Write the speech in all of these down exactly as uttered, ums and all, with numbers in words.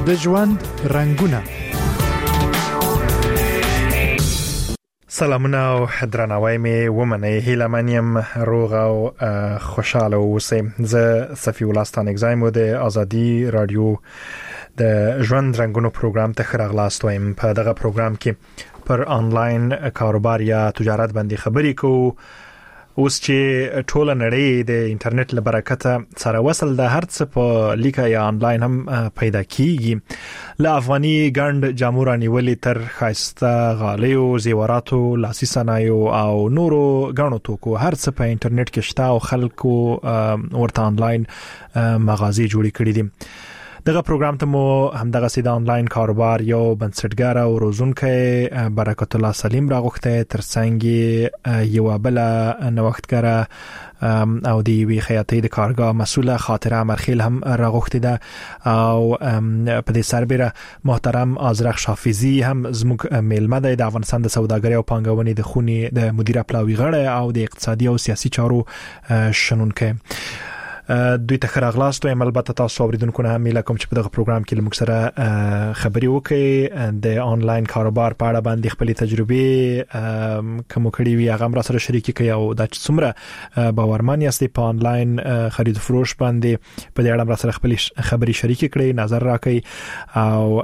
د ژوند رنگونه. سلامونه او درناوی می ومنه هیله منیم روغ او خوشاله اوسئ. زه صفی الله ستانکزی مو د ازادي رادیو د ژوند رنگونو پروګرام ته خراغلاست وایم. په دغه پروګرام کې پر آنلاین کاروبار یا تجارت باندې خبرې کوو. اوس چې ټول نړۍ د انټرنیټ له برکته سره وصل د هر څه په لیکه یا آنلاین هم پیدا کیږي. له افغاني ګند جامورا نیولې تر خاصه غالیو، زیوراتو، لاسي صنایعو او نورو غنو توکو هر څه په انټرنیټ کې شته او خلکو ورته آنلاین مغازې جوړې کړې دي. دغه پروګرام ته مو همدغه سید آنلاین کاروبار یو بنسټګر او روزونکي برکت الله سلیم راغوخته، ترڅنګ یو بل نوښتګر او دی وی خیاطی د کارګاه مسؤله خاطره مرخیل هم راغوخته ده او په دې سربېره محترم ازرق شافیزی هم زموږ میلمه ده د افغانستان د سوداګرۍ او پانګونې د خونی د مدیر پلاوی غړی او د اقتصادي او سیاسي چارو شنونکي. دوی ته خراغلاست او البته تاسو اوریدونکو نه هم مله کوم چې په دغه پروګرام کې لمک سره خبري وکړي د آنلاین کاروبار په اړه باندې خپل تجربه کوم کړي وي هغه را سره شریک کړي او د څومره باورمن یاست په آنلاین خرید فروش باندې په دې اړه را سره خپل خبري شریک کړي، نظر راکړي او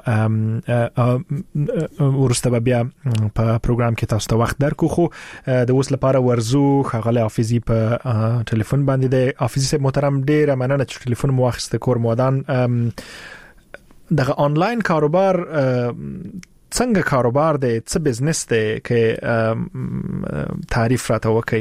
ورسته بیا په پروګرام کې تاسو ته وخت درکو. خو د اوس لپاره ورزو خغله حافظي په ټلیفون باندې د حافظي سره محترم ډیره مننه چې ټلیفون مو واخیسته. کور مودان دغه آنلاین کاروبار څنګه کاروبار دی، څه بزنس دی کې تعریف راته وکړئ.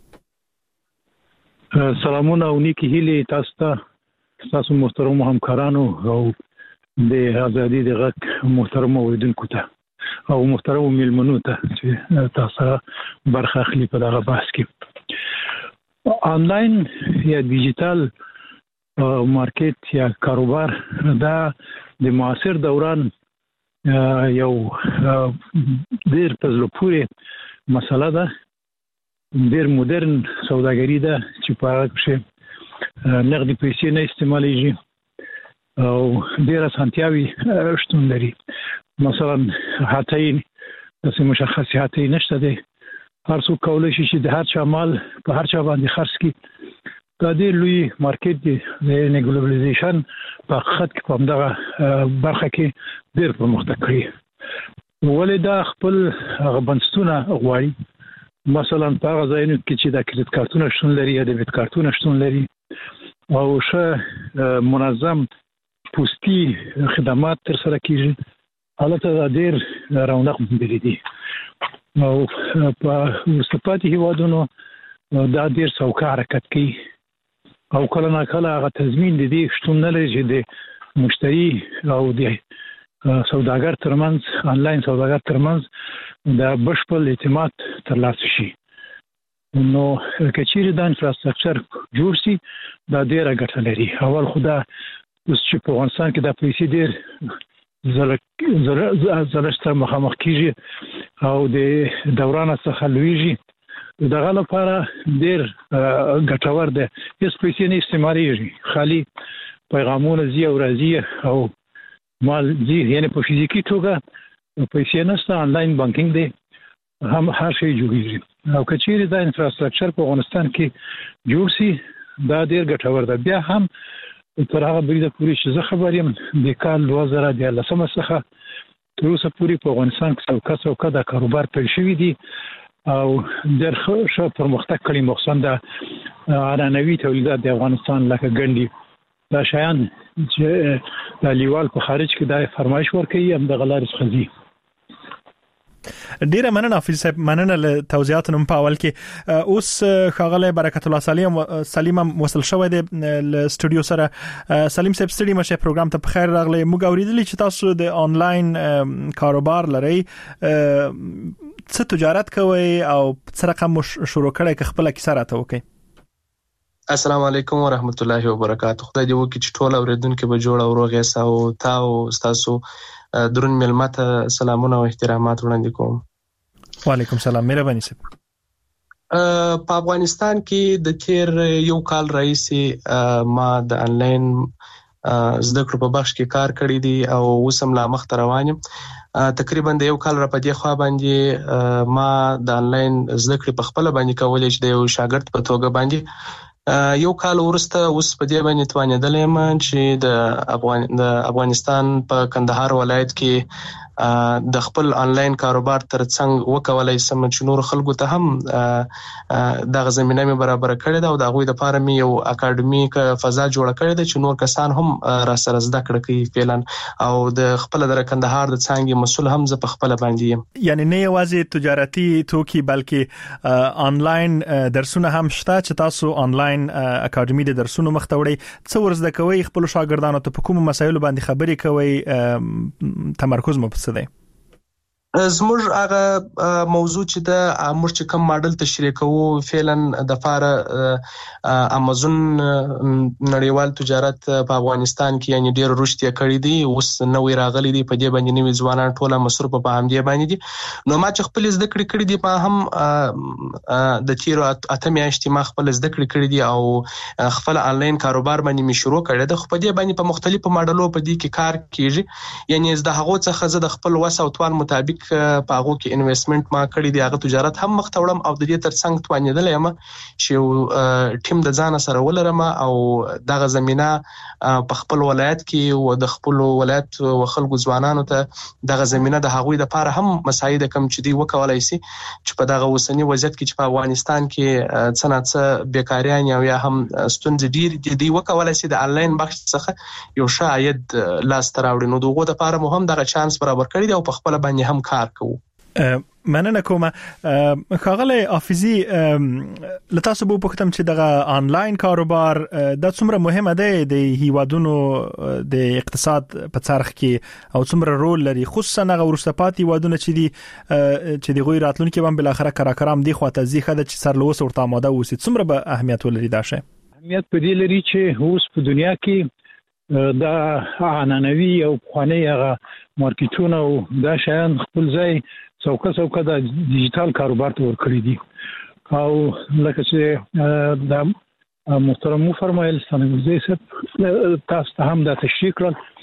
سلامونه او نیکی هیله تاسو ته، تاسو محترم همکارانو او د ازادي د غږ محترم اوریدونکو ته او محترم میلمنو ته چې تاسو برخه اخلي په دغه بحث کې. آنلاین یا ډیجیټل مارکیټ یا کاروبار دا د معاصر دوران یو ډیر په زړه پورې مسله ده، ډیر مدرن سوداګري ده چې په هغه کې نقدي پیسې نه استعمالېږي او ډیر اسانتیاوي شتون لري. مثلا هاتین د مشخص هاتین نشته ده، هر څوک کولای شي چې د هر چا مال په هر چا باندې خرڅ کړي. دا د لوی مارکیټ دی د ګلوبلایزیشن په خط کې په دغه برخه کې ډېر پرمختګ کړی. ولې دا خپل غبنستونه غواړي. مثلا په هغه ځایونو کې چې د کریډټ کارتونو شتون لري یا ډیبټ کارتونو شتون لري او ښه منظم پوسټي خدمات تر سره کیږي، حالته ډېر رونق مندري دي او په مستفادي هیوادونو دا ډیر څوکه حرکت کوي او کله نه کله هغه تضمین د دې شتون نه لري چې د مشتری او د سوداګر ترمنځ آنلاین سوداګر ترمنځ د بشپړ اعتماد ترلاسه شي. نو کچېرې د انفراستراکچر جوړ شي دا ډیره ګټه لري. اول خو دا اوس چې په افغانستان کې د پیسې ډیر زلشتر مخامخ کیږي او د دوران څخه لویږي، دغه لپاره ډیر ګټور ده. هیڅ پیسې نه استعمالېږي، خالي پیغامونه زی او راځي او مال زی، یعنی په فزیکی توګه پیسې نشته. آنلاین بانکینګ دی، هم هر شی جوړیږي او کچېرې د انفراستراکچر په افغانستان کې جوړ شي دا ډیر ګټور ده. بیا هم تر هغه بریده پوری چې زه خبر یم د کال دوه زره دیارلسم څخه تر اوسه پورې په افغانستان کې څوکه څوکه د کاروبار پیل شوی دی او ډېر ښه پرمختګ کړی، مخصوصا د عنعنوي تولیدات د افغانستان لکه ګنډي دا شیان چې د لیوال په خارج کې د فرمایش ورکوي هم د غلار څخه دي. ډیره مننه حافظ صاحب، مننه له توضیحاتو په اول کې. اوس خاغله برکت الله سلیم سلیم وصل شوی دی له استودیو سره. سلیم صاحب ستړي مشه پروګرام ته بخیر راغلی. موږ اوریدلی چې تاسو د آنلاین کاروبار لرئ، څه تجارت کوئ او څه رقم شروع کړئ که خپل کیسه راته وکړئ. السلام علیکم ورحمت الله وبرکاته. خدای دې وکړي چې ټول اوریدونکو به جوړ او روغ یې او تاسو تاسو درون ملمت سلامونه او احترامات وړاندې کوم. وعلیکم سلام. مهرباني صاحب. په افغانستان کې د تیر یو کال راځي ما د انلاین زده کړو په بخش کې کار کړی دی او اوس هم لا مخ ته روان یم. تقریبا د یو کال را پدې خوا باندې ما د انلاین زده کړې په خپل باندې کولې چې د یو شاګرد په توګه باندې یو کال ورسته اوس په دې باندې توانېدل یم چې د افغان د افغانستان په کندهار ولایت کې د خپل انلاین کاروبار ترڅنګ وکولای سم چې نور خلکو ته هم دغه زمينه مې برابر کړې ده او د غوي د لپاره مې یو اکیډمیک فضا جوړ کړې ده چې نور کسان هم را سره زده کړه کوي فعلا او د خپل د کندهار د څنګه مسول هم ز په خپل باندې یم. یعنی نه یوازې تجارتي توکي بلکې انلاین درسونه هم شته چې تاسو انلاین اکیډمي د درسونو مخ ته وړي. څو ورځ د کوي خپل شاګردانو ته په کوم مسایلو باندې خبرې کوي تمرکز مو پسې دی؟ زموږ هغه موضوع چې د امر چې کوم ماډل تشریح کوو فعلا د فاره امازون نړیوال تجارت په افغانستان کې یعنی ډیر رشد یې کړی دی. اوس نوې راغلي دي په دې باندې نوې ځوانان ټوله مصروف په همدې باندې دي. نو ما چې خپل زده کړې کړې دي ما هم د تیرو اته میاشتې ما خپل زده کړې کړې دي او خپل انلاین کاروبار باندې می شروع کړی دی. خو په دې باندې په مختلفو ماډلو په دې کې کار کیږي. یعنی زه د هغه څخه زه د خپل وس او توان مطابق په هغه کې انویسټمنت ما کړی دی. هغه تجارت هم مخ ته وړم او د دې ترڅنګ توانېدل یم چې ټیم د ځان سره ولرم او دغه زمينه په خپل ولایت کې او د خپل ولایت او خلکو ځوانانو ته دغه زمينه د هغوی د لپاره هم مساعده کم چې دی وکولای شي چې په دغه وسنی وضعیت کې چې په افغانستان کې څنګه بیکاریان او یا هم ستونزې ډیر دي وکولای شي د انلاین بخش څخه یو شاید لاس تراوړي. نو دغه د لپاره مهم دغه چانس برابر کړی دی او په خپل باندې هم کار کوو. مننه کوم. خاغله حافظي لتاسو به پختم چې دغه انلاین کاروبار د څومره مهمه ده د هیوادونو د اقتصاد په څرخ کې او څومره رول لري خصوصا هغه ورسپاتي هیوادونه چې دي چې د غوي راتلونکو باندې بل اخره کرا کرام دي خو ته ځخه د چې سر لوس ورته آماده وسی څومره به اهمیت ولري دا شی؟ اهمیت په دې لري چې اوس په دنیا کې دا عنعنوي او خواني هغه مارکیټونه او دا شیان خپل ځای څوکه څوکه د ډیجیټل کاروبار ته ورکړي دي. او لکه چې د محترم فرمایل څنګه چې تاسو ته هم د تشریح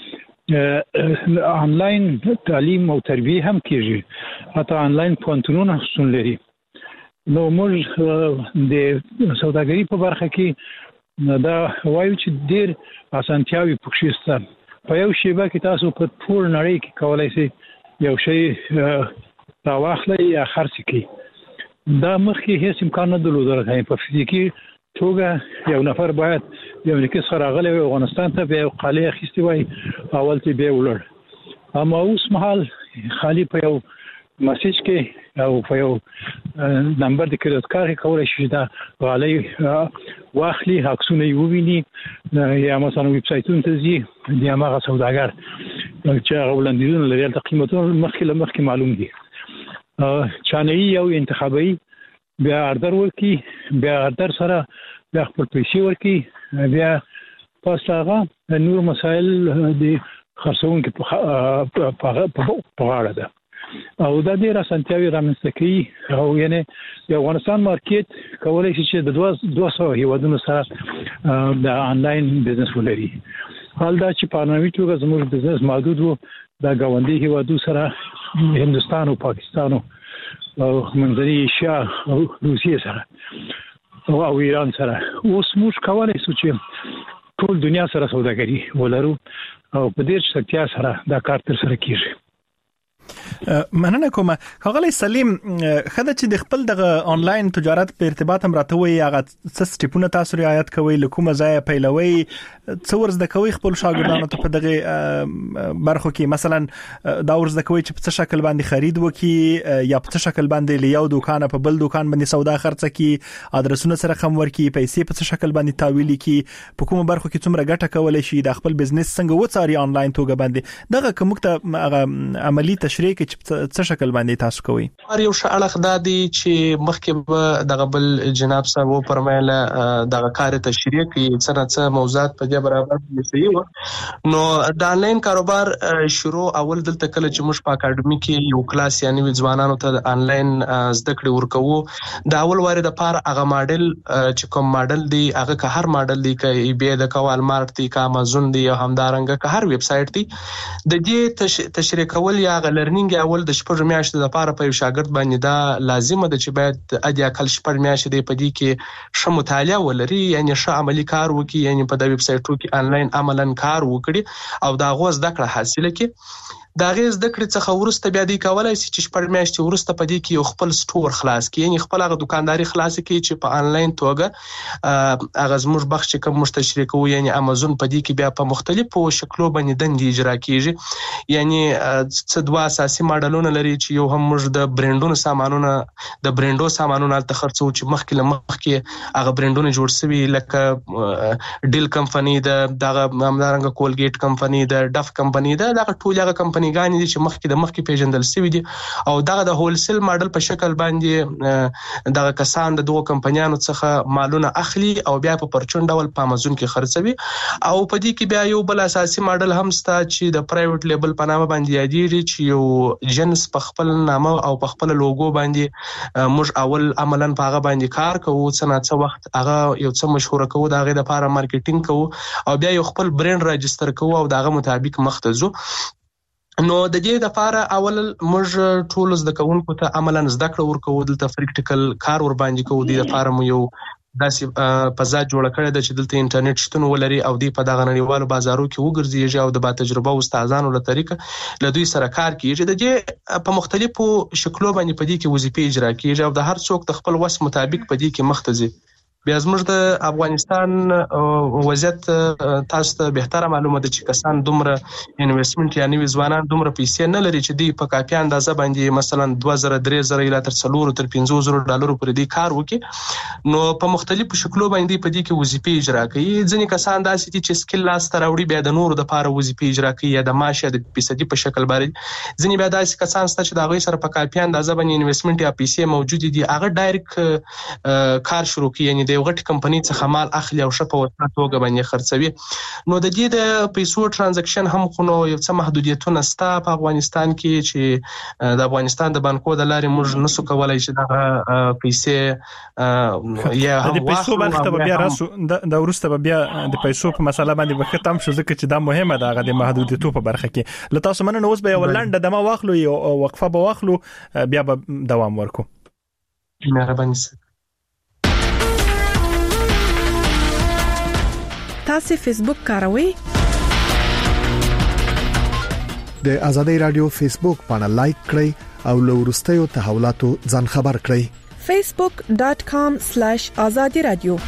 کړل انلاین تعلیم او تربیه هم کیږي. حتی انلاین پوهنتونونه شتون لري. نو موږ د سوداګرۍ په برخه کې دا وایو چې ډیر اسانتیاوي پکې شته. په یو شیبه کې تاسو په ټول نړۍ کې کولای شئ یو شی دا واخلې یا خرڅ کی. دا مخکې هیڅ امکان نه درلود. په فزیکی توګه یو نفر باید یو لیکس راغلی وي افغانستان ته به قاله اخیستی وای اول ته به ولر. اما اوس مهال خالی په یو مسیج کې او په یو نمبر د کریډټ کارت کولای شي دا غالي واخلي عکسونه یې وویني یا مثلا ویب سایټونو ته ځي د هغه سوداګر چې هغه وړاندیزونه لري د قیمتونو مخکې له مخکې معلوم دي. چانه‌ای یو انتخابي بیا اردر ورکی بیا اردر سره بیا خپل پیسې ورکی بیا پس هغه نور مسائل د خرڅون کې په غاړه ده او دا ډیر اسانتیاوي رامنځته کوي. او یعنی د افغانستان مارکیټ کولای شي چې د دوه سوه هیوادونو سره د انلاین بزنس ولري. حال دا چې په نوې توګه زموږ بزنس محدود وو د غونډي هیوادو سره هندستان او پاکستان او منځنۍ ایشیا او روسیې سره او ایران سره اوس موږ کولای شو چې ټول دنیا سره سوداګري ولرو او په دې شتیا سره دا کار تر سره کیږي. مننه کوم. خغلی سلیم خدای چې د خپل دغه انلاین تجارت په ارتباط هم راتوي هغه څه سټیپونه تاسو رعایت کوي لکه ځای پیلوي څو ورځ د کوي خپل شاګردانو ته په دغه برخو کې مثلا دا ورځ د کوي چې په څه شکل باندې خرید وکي یا په څه شکل باندې لیاو دکان په بل دکان باندې سودا خرڅ کی ادرسونه سره خم ورکي پیسې په څه شکل باندې تاویل کی په کومه برخو کې څومره ګټه کولای شي د خپل بزنس څنګه وڅاري انلاین توګه باندې دغه کومه عملی تشریح کې چې څه شکل باندې تاسو کوي؟ هر یو شاړه د دې چې مخکې به دغه بل جناب صاحب و پرمایله دغه کار تشریح کوي څنګه څه موضوعات په دې برابر دي صحیح نو د انلاین کاروبار شروع اول دلته کله چې موږ په اکیډمي کې یو کلاس یعنی ځوانانو ته انلاین زده کړې ورکوو د اول واره د پاره هغه ماډل چې کوم ماډل دی هغه که هر ماډل دی که ای بی د کوال مارک دی که امازون دی یا همدارنګه که هر ویب سټ دی د دې تشریح کول یا غ لرنینګ اول د شپږ میاشتې لپاره په یو شاګرد باندې دا لازمه ده چې باید ادي اقل شپږ میاشتې دی په دې کې ښه مطالعه ولري یعنی ښه عملی کار وکړي یعنی په د ویب سټو کې انلاین عملاً کار وکړي او دا غوښ زده کړه حاصله کړي دا غي زده کړې څخه ورسته بیا دی کولای شي چې شپږ میاشتې ورسته په دې کې یو خپل سٹور خلاص کړي یعنی خپل هغه دکانداري خلاص کړي چې په انلاین توګه هغه زموږ بخش چې کوم مشتري کوي یعنی امازون په دې کې بیا په مختلفو شکلو باندې دندې اجرا کیږي یعنی څه دوه اساسي ماډلونه لري چې یو هم موږ د برانډونو سامانونه د برانډو سامانونه تل خرڅو چې مخکې لمخکې هغه برانډونه جوړ شوي لکه ډیل کمپنی د دغه همدارنګه کولګیټ کمپنی د ډف کمپنی د دغه ټول هغه کمپنی غانې دي چې مخکې د مخکې پیژندل شوی دي او دغه د هولسیل ماډل په شکل باندې دغه کسان د دوه کمپنیانو څخه مالونه اخلي او بیا په پرچون ډول په امازون کې خرڅوي او په دې کې بیا یو بل اساسي ماډل هم ستا چې د پرایویټ لیبل په نامه باندې یادېږي چې یو جنس په خپل نامه او په خپل لوګو باندې موږ اول عملاً په هغه باندې کار کوو څه نه څه وخت هغه یو څه مشهور کوو د هغه لپاره مارکیټینګ کوو او بیا یو خپل برند راجستر کوو او دغه مطابق مخته ځو نو د دې لپاره اول موږ ټول زده کوونکو ته عملاً زده کړه ورکوو دلته پریکټیکل کار ور باندې کوو د لپاره مو یو داسې فضا جوړه کړې ده چې دلته انټرنیټ شتون ولري او دی په دغه نړیوالو بازارو کې وګرځي او د با تجربه او استادانو له طریقه له دوی سره کار کیږي د دې په مختلفو شکلو باندې په دې کې وظیفې اجرا کیږي او د هر څوک د خپل وس مطابق په دې کې مختزي بیا زموږ د افغانستان وضعیت تاسو ته بهتره معلومه ده چې کسان دومره انویسټمنت یا نوي ځوانان دومره پیسې نه لري چې دی په کافي اندازه باندې مثلا دوه زره درې زره اله تر څلور تر پنځه زره ډالر پورې دی کار وکړي نو په مختلفو شکلو باندې په دې کې وظیفې اجرا کوي ځینې کسان داسې دي چې سکل لاس ته راوړي بیا د نورو د پاره وظیفې اجرا کوي یا د معاش یا د فیصدي په شکل باندې ځینې بیا داسې کسان ست چې د هغه سره په کافي اندازه باندې انویسټمنت یا پیسې موجود دي هغه ډایرکټ کار شروع کوي یعنی د یو غټ کمپنی څخه مال اخلي او شپه وسه توګه باندې خرڅوي نو د دې د پیسو ترانزیکشن هم خو نو یو څه محدودیتونه ستا په افغانستان کې چې د افغانستان د بانکو د لارې موږ نسو کولای چې دغه پیسې یا د پیسو باندې ته بیا راسو د ورسته بیا د پیسو په مسله باندې وختم شو ځکه چې دا مهمه ده هغه د محدودیتو په برخه کې لته تاسو مننه اوس به ولنډ د ما واخلو یو وقفه به واخلو بیا به دوام ورکو مهرباني تاسو فیسبوک کاروئ د آزادۍ رادیو فیسبوک باندې لایک کړئ او له ورستیو تحولاتو ځان خبر کړئ facebook dot com slash azadi radio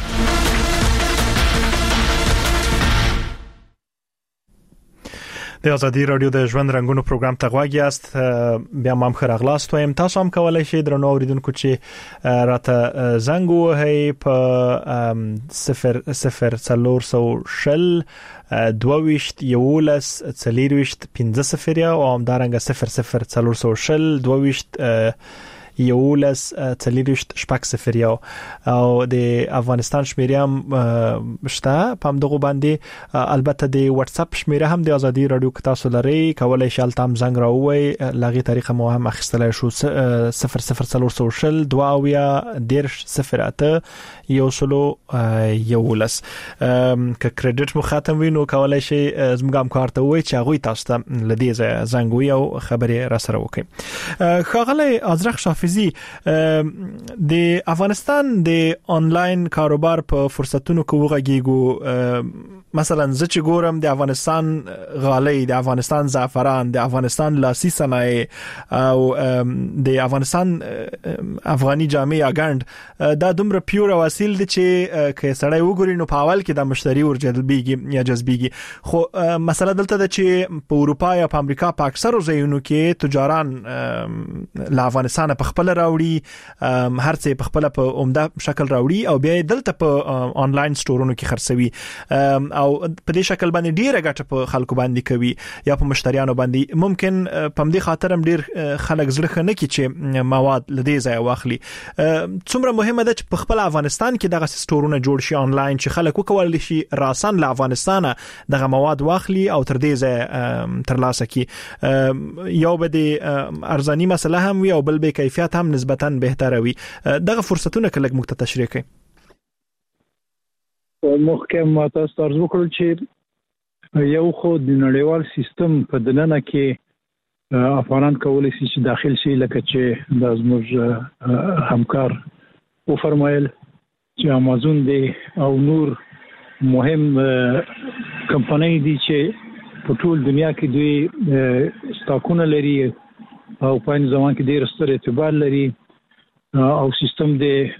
د ازادي رادیو د ژوند رنگونو پروګرام ته غواړی است بیا مام خراغلاست وایم تاسو هم کولای شئ درنو اوریدونکو چې راته زنګ وهي په صفر صفر څلور سوه شل دوه یولس څلورویشت پنځه صفر او همدارنګه صفر صفر څلور سوه شل دوه یولس څلورویشت شپږ صفر یو او د افغانستان شمیره هم شته په دغه باندې البته د واتس اپ شمیره هم د ازادي رادیو کې تاسو لري کولای شئ تام زنګ راووي لغه طریقه مو هم اخیستلای شو صفر صفر څلور سوه شل دوه یا دیرش صفر اته یو سلو یولس ک کریډټ مو ختم وینو کولای شئ زموږ هم کارته وای چې هغه تاسو ته لدی زنګ وی او خبري را سره وکړي خغلی ازرخ شافزي د افغانستان د انلاین کاروبار په فرصتونو کې وغږیږو مثلا زه چې ګورم د افغانستان غالۍ د افغانستان زعفران د افغانستان لاسي صنایع او د افغانستان افغاني جامې یا ګاند دا دومره پیور او اصیل دي چې که سړی وګوري نو په اول کې د مشتری ورجذبيږي یا جذبيږي خو مسله دلته ده چې په اروپا یا په امریکا په اکثرو ځایونو کې تجاران له افغانستان په خپل خپل راوړي هر څه په خپل په عمده شکل راوړي او بیا دلته په آنلاین سټورونو کې خرڅوي او په دې شکل باندې ډیره ګټه په خلکو باندې کوي یا په مشتریانو باندې. ممکن په دې خاطر هم ډیر خلک زړه خنه کی چې مواد لدې ځای واخلي. څومره مهمه ده چې په خپل افغانستان کې دغه سټورونه جوړ شي آنلاین چې خلک وکولای شي راسن له افغانستانه دغه مواد واخلي او تر دې ځای ترلاسه کی. یو به د ارزاني مسله هم وي او بل به کیفیت هم نسبتاً بهتره وي. دغه فرصتونه کله موږ ته تشریح کړئ. محکم تاسو ترز وکړل چې یو خو د نړیوال سیستم په دننه کې افغانان کولای شي چې داخل شي لکه چې د زموږ همکار او فرمایل چې امازون دی او نور مهم کمپنۍ دي چې په ټول دنیا کې دوی سټاکونه لري او په ان ځوان کې ډېر ستر اعتبار لري او سیستم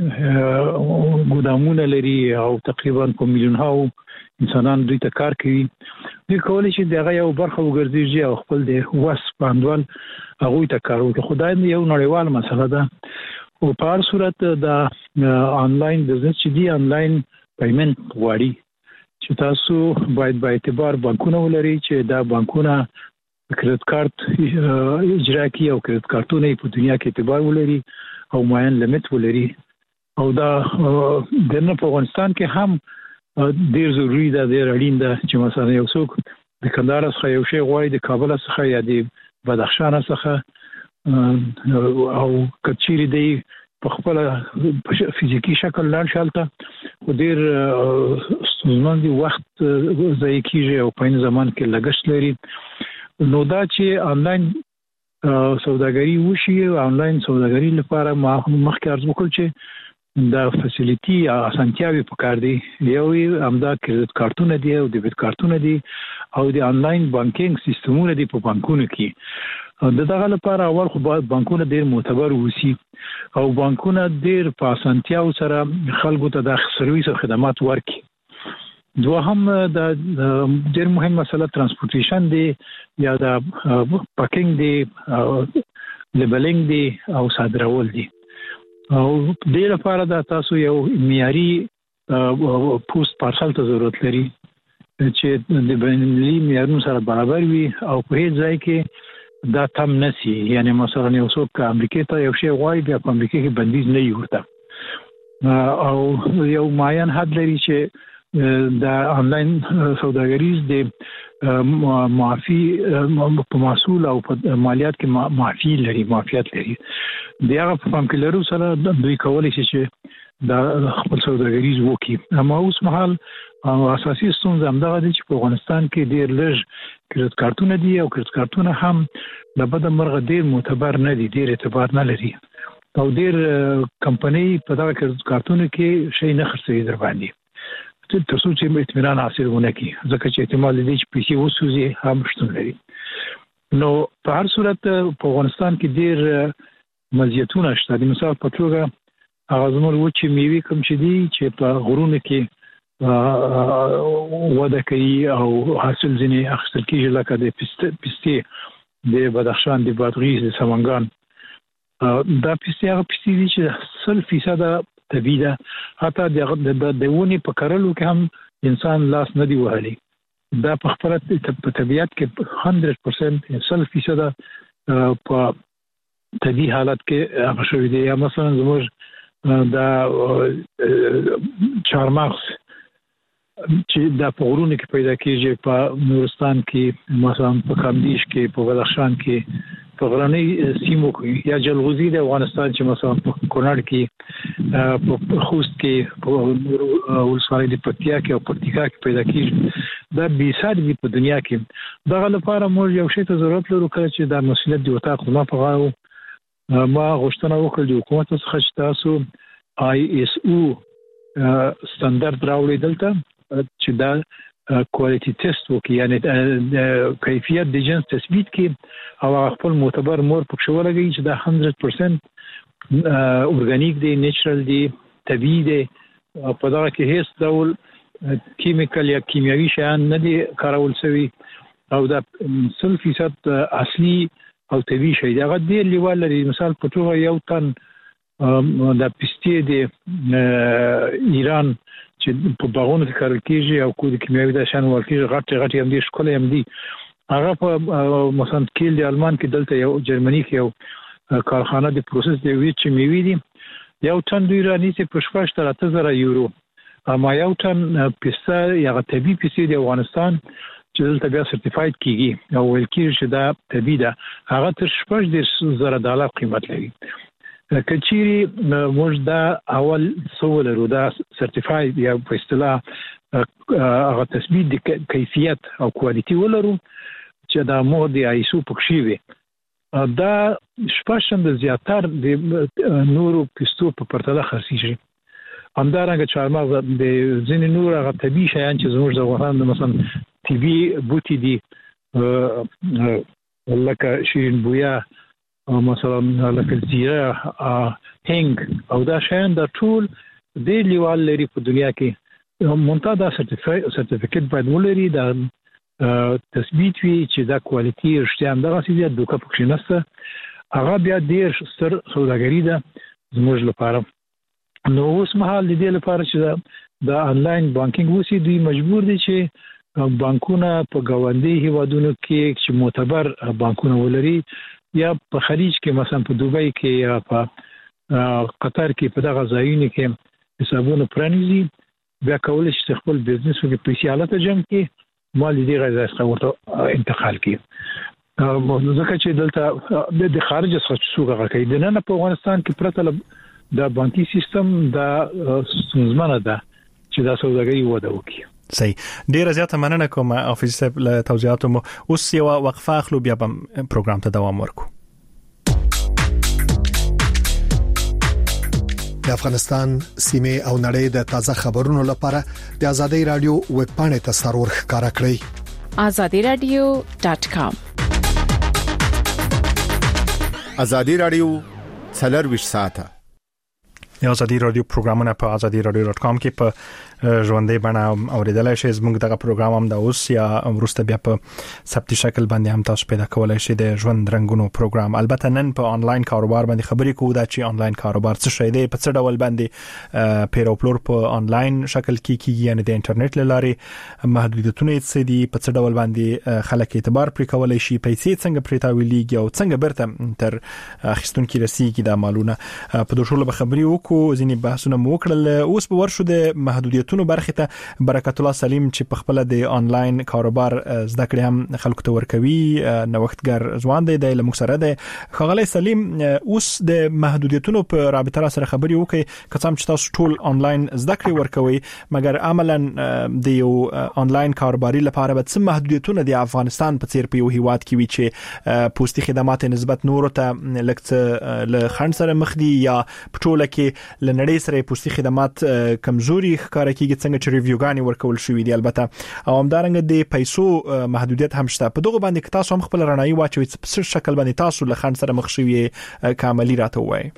د ګودامونه لري او تقریبا په میلیونونو انسانان دوی ته کار کوي. دوی کولی شي دغه یو برخه وګرځي او خپل د وس باندول هغه ته کار وکړي. خدای دې یو نړیوال مسله ده او په هر صورت د آنلاین بزنس چې دی آنلاین پیمنت غواړي چې تاسو باید با اعتبار بانکونه ولري چې دا بانکونه کریډټ کارت اجرا کوي او کریډټ کارتونه په دنیا کې اعتبار ولري او معین لیمټ ولري او دا د نه په افغانستان کې هم ډیر ضروری ده ډیر اړین ده چې مثلا یو څوک د کندهار څخه یو شی غواړي د کابل څخه یا د بدخشان څخه او کچيري دی په خپل فزیکی شکل لاړ شالته ډیر ستونزمن دي وخت ضایع کیږي او په زمان کې لګښت لري. نو دا چې آنلاین سوداګري وشي آنلاین سوداګري لپاره مخکې ارزو کول چې دا فیسیلیټي اسانتیاوي پکار دي. یو همدا کریډټ کارتونه دي او ډیبټ کارتونه دي او د آنلاین بانکینګ سیستمونه دي په بانکونو کې. د دغه لپاره اول خو باید بانکونه ډیر معتبر وسی او بانکونه ډیر په اسانتیاو سره خلکو ته د سرویس او خدمات ورکړي. دوهم د ډیر مهم مسله ترانسپورټیشن دی یا د پاکینګ دی لیبلینګ دی او صادرول دی او د لپاره د تاسو یو معیاري پوسټ پارسل ته ضرورت لري چې د بینالمللي معیارونو سره برابر وي او په هیڅ ځای کې دا تم نسی. یعنی مثلا یو څوک امریکا ته یو شی غواړي بیا په امریکا کې بندیز نه یورته او یو معین حد لري چې د آنلاین سوداګریز د معافي په محصول او په مالیات کې معافي لري معافیت لري. د هغه په فهم کې لرو سره د دوی کولای شي چې د خپل سوداګریز وکړي. اما اوس مهال اساسي ستونزه همدغه دي چې په افغانستان کې ډېر لږ کریډټ کارتونه دي او کریډټ کارتونه هم د بده مرغه ډېر معتبر نه دي ډېر اعتبار نه لري او ډېر کمپنۍ په دغه کریډټ کارتونو کې شي نه خرڅوي در باندې تر څو چې اطمینان حاصل ونه کړي ځکه چې احتمال دی چې پیسې وسوځي هم شتون لري. نو په هر صورت په افغانستان کې ډېر مزیتونه شته. د مثال په توګه هغه زموږ وچې میوې کوم چې دي چې په غرونو کې وده کوي او حاصل ځینې اخیستل کېږي لکه د پستې د بدخشان د بادغیس د سمنګان. دا پستې هغه پستې دي چې سل فیصده طبیعي ده. حتی د ونې په کرلو کې هم انسان لاس نه دی وهلی. دا په خپل په طبیعت کې هندرد پرسنټ سل فیصده په طبیعي حالت کې هغه شوی دی. یا مثلا زموږ د چهارمغز چې د په غرونو کې پیدا کېږي په نورستان کې مثلا په کامدیش کې په بدخشان کې په غرنۍ سیمو کې یا جلغوزي د افغانستان چې مثلا په کونړ کې په خوست کې په ولسوالۍ د پکتیا کې او پکتیکا کې پیدا کېږي. دا بیسار دي په دنیا کې. دغه لپاره موږ یو شی ته ضرورت لرو کله چې دا مسؤلیت دی وتا خو ما په غاړه ما غوښتنه وکړه د حکومت څخه چې تاسو آی اس او ستاندرد راوړی دلته چې دا کوالټي ټیسټ وکړي یعنی کیفیت د جنس تثبیت کړي او خپل معتبر مور پکښ ولګي چې دا هندرد پرسنټ اورګانیک دی نیچرل دی طبیعي دی په دغه کې هیڅ ډول کیمیکل یا کیمیاوي شیان نه دي کارول شوي او دا سل فیصد اصلي او طبي شي دا غدي لیوال لري مثال په توګه یو تن د پستې د ایران چې په باغونو کې کارل کیږي او کوم کیمیاوي د شان ورکیږي غټ غټ هم دي شکل هم دي هغه په مثلا کېل د آلمان کې دلته یو جرمني کې یو کارخانه د پروسس د ویچ میوي دي یو تن د ایرانی چې په شپږ تر زره یورو اما یو تن پسته یا طبي پسته د افغانستان چې دلته بیا سرټیفاید کیږي او ول کېږي چې دا طبي ده هغه تر شپږ زره ډالر قیمت لري کچيري موږ دا اول سوال ورو دا سرټیفاید یا په اصطلاح هغه تثبیت د کیفیت او کوالټي ولرو چې دا مو د آیسو پکښې وي دا شپږم د زیاتر د نورو پستو په پرتله خرڅیږي همدارنګه چارمغز د ځینې نور هغه طبي شیان چې زموږ د افغانستان مثلا طبي بوټي دي لکه شیرین بویا مثلا لکه زیره هنګ او دا شیان د ټول د لیوال لري په دنیا کې مونږ دا سرټیفیکټ باید ولري دا تثبیت وي چې دا کوالټي رښتیا هم دغه سیده دوکه پکې نشته هغه بیا ډیر ستر سوداګري ده زموږ لپاره نو اوس مهال د دې لپاره چې دا انلاین بانکینګ وسی دوی مجبور دي چې بانکونه په ګاونډي هیوادونو کې چې معتبر بانکونه ولري یا په خلیج کې مثلا په دوبۍ کې یا په قطر کې په دغه ځایونو کې حسابونه پرانیزي بیا کولای شي خپل بزنس وکړي په سیالت جنگ کې مال دې غځای څخه انتقال کی ځکه چې دلته د خارج څخه څوګه کوي د نن په افغانستان کې پرته د بانکي سیستم د سنځمنه ده چې دا سوداګري وده وکړي صحیح ډیر زیاته مننه کوم افیس صاحب له توضیحاتو مو اوس یو وقفه اخلو بیا په پروګرام ته دوام ورکو د افغانستان سیمه او نړۍ د تازه خبرونو لپاره د آزادۍ رادیو ویب پاڼې ته سرور ښکارا کړئ azadi radio dot com آزادۍ رادیو څلور ساعته یا آزادۍ رادیو پروګرامونه په azadi radio dot com کې په ژوندۍ بڼه اوریدلای شئ زموږ دغه پروګرام هم د اوس یا ورسته بیا په ثبت شکل باندې هم تاسو پیدا کولای شئ د ژوند رنگونو پروګرام البته نن په آنلاین کاروبار باندې خبرې کوو دا چې آنلاین کاروبار څه شی دی په څه ډول باندې پیرو پلور په آنلاین شکل کې کیږي یعنی د انټرنیټ لارې محدودیتونه څه دي په څه ډول باندې خلک اعتبار پرې کولای شي پیسې څنګه پرې تاویلېږي او څنګه برته تر اخیستونکو رسیدي د مالونه په دوه ټول خبرې وکړو ځینې بحثونه مو وکړل اوس په ورشو د محدودیت تونو برخه ته برکت الله سلیم چې په خپل د آنلاین کاروبار زده کړې هم خلکو ته ورکوي نوښتګر ځوان دی د لمک سره دی خغلی سلیم اوس د محدودیتونو په رابطه سره خبرې وکړي کسم چې تاسو ټول آنلاین زده کړې ورکوي مګر عملاً د یو آنلاین کاروباري لپاره به څه محدودیتونه د افغانستان په څیر په یو هیواد کې وي چې پوسټي خدمات نسبت نورو ته لکه له خند سره مخ دي یا په ټوله کې لنړۍ سره پوسټي خدمات کمزوري ښکارا کیږي څنګه چې ریویوګانی ورکول شوې دي البته او همدارنګه د پیسو محدودیت هم شته په دغه باندې تاسو هم خپل رڼایي واچوي په څه شکل باندې تاسو له خند سره مخ شوي کاملی راته وایي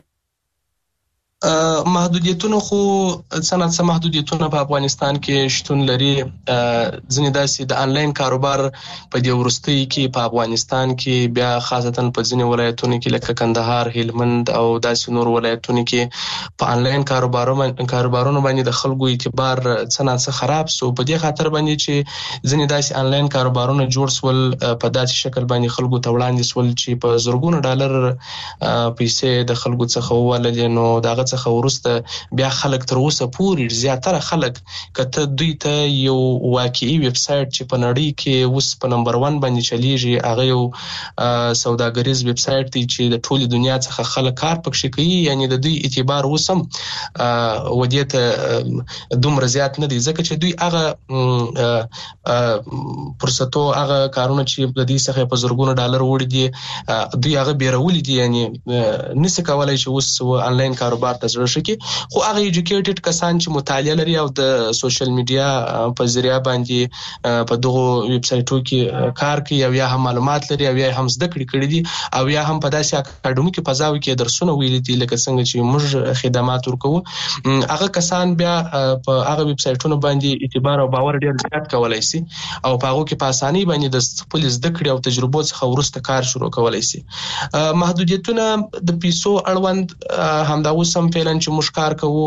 محدودیتونه خو څنګه څه محدودیتونه په افغانستان کې شتون لري ځینې داسې د انلاین کاروبار په دې ورستۍ کې په افغانستان کې بیا خاصتا په ځینې ولایتونو کې لکه کندهار هلمند او داسې نور ولایتونو کې په انلاین کاروبارونو کاروبارونو باندې د خلکو اعتبار څنګه څه خراب سو په دې خاطر باندې چې ځینې داسې انلاین کاروبارونه جوړ سول په داسې شکل باندې خلکو ته وړاندې سول چې په زرګونو ډالر پیسې د خلکو څخه ولې نو داغه څخه ورسته بیا خلک تر اوسه پورې زیاتره خلک کته دوی ته یو واقعي ویب سټ چې په نړۍ کې اوس په نمبر یک باندې چلیږي هغه یو سوداګریز ویب سټ دی چې د ټولي دنیا څخه خلک کار پکې کوي یعنی د دوی اعتبار وسم ودیته دومره زیات نه دي ځکه چې دوی هغه فرصتو هغه کارونه چې د دې څخه په زرګونو ډالر وړي دي دوی هغه بیرولې دي یعنی نس کولای شي اوس انلاین کاروبار ورته زړه شي. خو هغه ایجوکیټډ کسان چې مطالعه لري او د سوشل میډیا په ذریعہ باندې په دغه ویب سایټو کې کار کوي او یا هم معلومات لري او یا هم زده کړې کړې دي او یا هم په داسې اکاډمیک فضاو کې درسونه ویلي دي لکه څنګه چې موږ خدمات ورکوو، هغه کسان بیا په هغه ویب سایټونو باندې اعتبار او باور ډیر زیات کولای شي او په هغه کې په اسانۍ باندې د خپل زده کړې او تجربو څخه ورسته کار شروع کولای شي. محدودیتونه د پیسو اړوند همدا اوس هم فعلا چې موږ کار کوو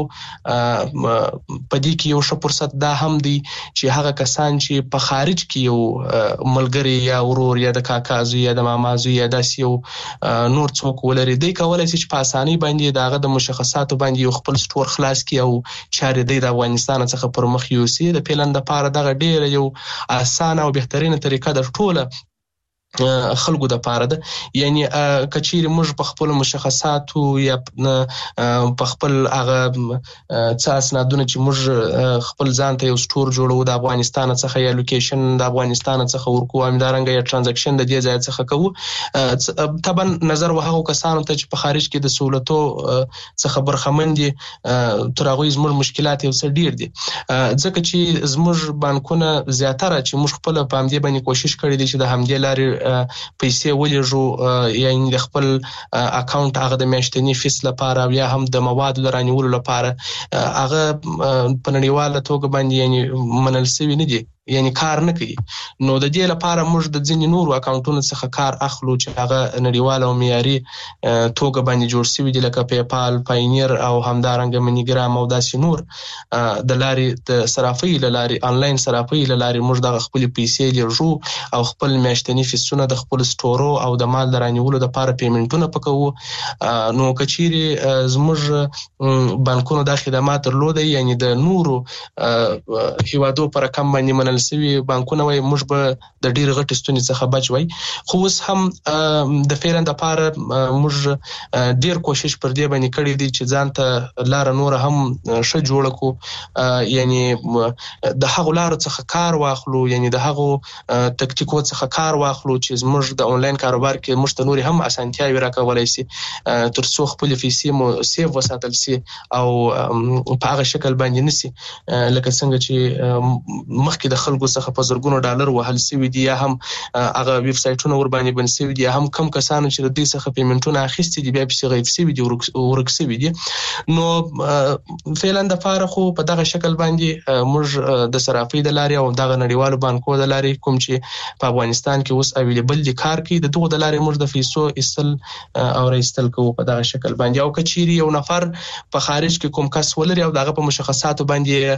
په دې کې یو ښه فرصت دا هم دی چې هغه کسان چې په خارج کې یو ملګری یا ورور یا د کاکا زوی یا د ماما زوی یا داسې یو نور څوک ولري، دی کولای شي چې په اسانۍ باندې دغه د مشخصاتو باندې یو خپل سټور خلاص کړي او چارې دی د افغانستان څخه پر مخ یوسي. د پلان د پاره دغه ډیره یو اسانه او بهترینه طریقه د ټوله خلکو د پاره ده. یعنی کچیر موږ په خپل مشخصاتو یا په خپل هغه څه اسنادونه چې موږ خپل ځان ته یو سټور جوړو د افغانستان څخه یا لوکیشن د افغانستان څخه ورکو همدارنګه یا ترانزیکشن د دې ځای څخه کوو. طبعا نظر وهغه کسانو ته چې په خارج کې د سہولتو څخه برخمن دي تر هغه زموږ مشکلات یو څه ډیر دي ځکه چې زموږ بانکونه زیاتره چې موږ خپل په همدې باندې کوشش کړی دي چې د همدې لارې پیسې ولېږو یعنی د خپل اکاونټ هغه د میاشتنی فیس لپاره یا هم د مواد لرانیولو لپاره هغه په نړیواله توګه باندې یعنی منل شوی نه دي، یعنی کار نه کوي. نو د دې لپاره موږ د ځینې نورو اکاونټونو څخه کار اخلو چې هغه نړیواله او معیاري توګه باندې جوړ شوي دي لکه پیپال، پاینیر او همدارنګه منیګرام او داسې نور. د لارې د صرافۍ له لارې انلاین صرافۍ له لارې موږ د خپل پیسې لرو او خپل میاشتنی فیسونه د خپل سټورو او د مال درانیولو لپاره پیمنټونه پکوو. نو کچيري زموږ بانکونو د خدمات درلوده یعنی د نورو هیوادو پر کم باندې منل سوي بانکونه وای موږ به د ډیر غټ ستوني څخه بچ وای. خو اوس هم د فعلن د پاره موږ ډیر کوشش پر دې باندې کړی دی چې ځان ته لار نور هم ښه جوړ کو، یعنی د هغو لارو څخه کار واخلو، یعنی د هغو تکتیکو څخه کار واخلو چې زموږ د انلاین کاروبار کې موږ ته نور هم اسانتیاوي راکولای شي ترڅو خپل پیسې مو سیف وساتل شي او په هغه شکل باندې نسی لکه څنګه چې مخکې د خلکو څخه په زرګونو ډالر وهل شوي دي یا هم هغه ویب سایټونه ور باندې بند شوي دي یا هم کم کسانو چې د دې څخه پیمنټونه اخیستي دي بیا پیسې غیب شوي دي ورک شوي دي. نو فعلا د فاره خو په دغه شکل باندې موږ د صرافۍ د لارې او دغه نړیوالو بانکو د لارې کوم چې په افغانستان کې اوس اویلیبل دي کار کوي د دغه د لارې موږ د پیسو ایستل او راایستل کوو په دغه شکل باندې. او کچيري یو نفر په خارج کې کوم کس ولري او دغه په مشخصاتو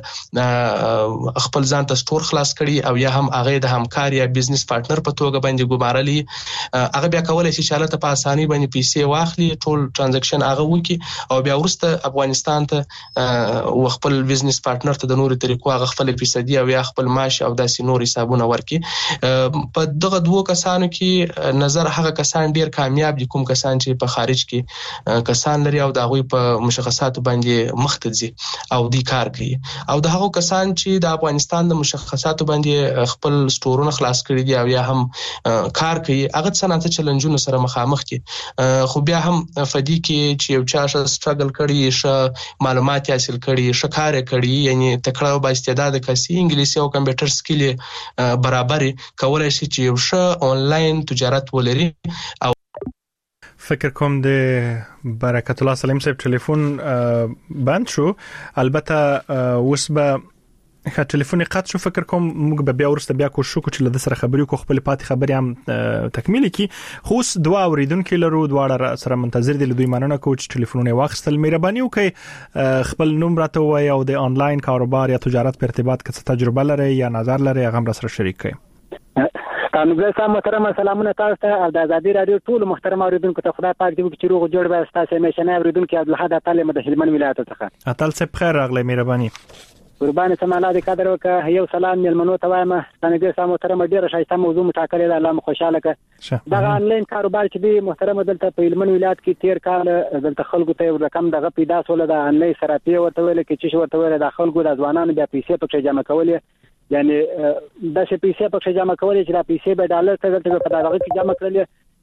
باندې خپل ځان ته سټور خلاص کړي او یا هم هغه د همکار یا بزنس پارټنر په توګه باندې ګمارلي، هغه بیا کولای شي چې حالت په اسانۍ باندې پیسې واخلي، ټول ترانزیکشن هغه وکړي او بیا ورسته افغانستان ته او خپل بزنس پارټنر ته د نورو طریقو هغه خپل فیصدي او یا خپل معاش او داسې نور حسابونه ورکړي. په دغه دوه کسانو کې نظر هغه کسان ډیر کامیاب دي کوم کسان چې په خارج کې کسان لري او د هغه په مشخصاتو باندې مختزي او دی کار کوي او د هغه کسان چې د افغانستان د مشخصاتو باندې خپل سټورونه خلاص کړي دي او یا هم کار کوي هغه څنګه چیلنجونو سره مخامخ دي. خو بیا هم فدی کې چې یو چا سټرګل کړي، ش معلومات حاصل کړي، ش کار کړي، یعنی تکړه او با استعداد کسي انګلیسي او کمپیوټر سکیل برابر کولای شي چې یو ش انلاین تجارت ولري. او فکر کوم د برکت الله سلیم صاحب ټلیفون بند شو، البته اوس به خا ټلیفون قطع شو. فکر کوم موږ به بیا ورسته بیا کوشش وکړو چې له سره خبرې کو خپل پاتې خبرې هم تکمیل کی. خو اوس دوا اوریدونکو لرو دواړه سره منتظر دي دوی مننه کوچ ټلیفونونه واخستل. مهرباني وکړئ خپل نوم راته وایي او د انلاین کاروبار یا تجارت په ارتباط کې څه تجربه لري یا نظر لري هغه هم سره شریک کړئ. قانونګر صاحب محترم سلامونه تاسو ته او د ازادي رادیو ټول محترم اوریدونکو ته خدای پاک دې چې روغ جوړ به تاسو همیشه نه اوریدونکو عبدالحد اتل د هلمند ولایت څخه. اتل صاحب خیر راغلی، مهرباني. قربان سماله دې قدر وکړه. یو سلام ملمنو ته وایم. قانونګر صاحب محترم ډیره شایسته موضوع متاکلې ده، الله خوشاله کړه. دا انلاین کاروبار چې دی محترم دلته په هلمند ولایت کې تیر کال دلته خلکو ته رقم دغه پیدا سول د انلاین صرافي ورته ویل کې چې ورته ویل د خلکو د ځوانانو بیا پیسې پکې جمع کولې، یعنی د څه پیسې پکې جمع کولې چې د پیسې به ډالر ته دلته په دغه کې جمع کړل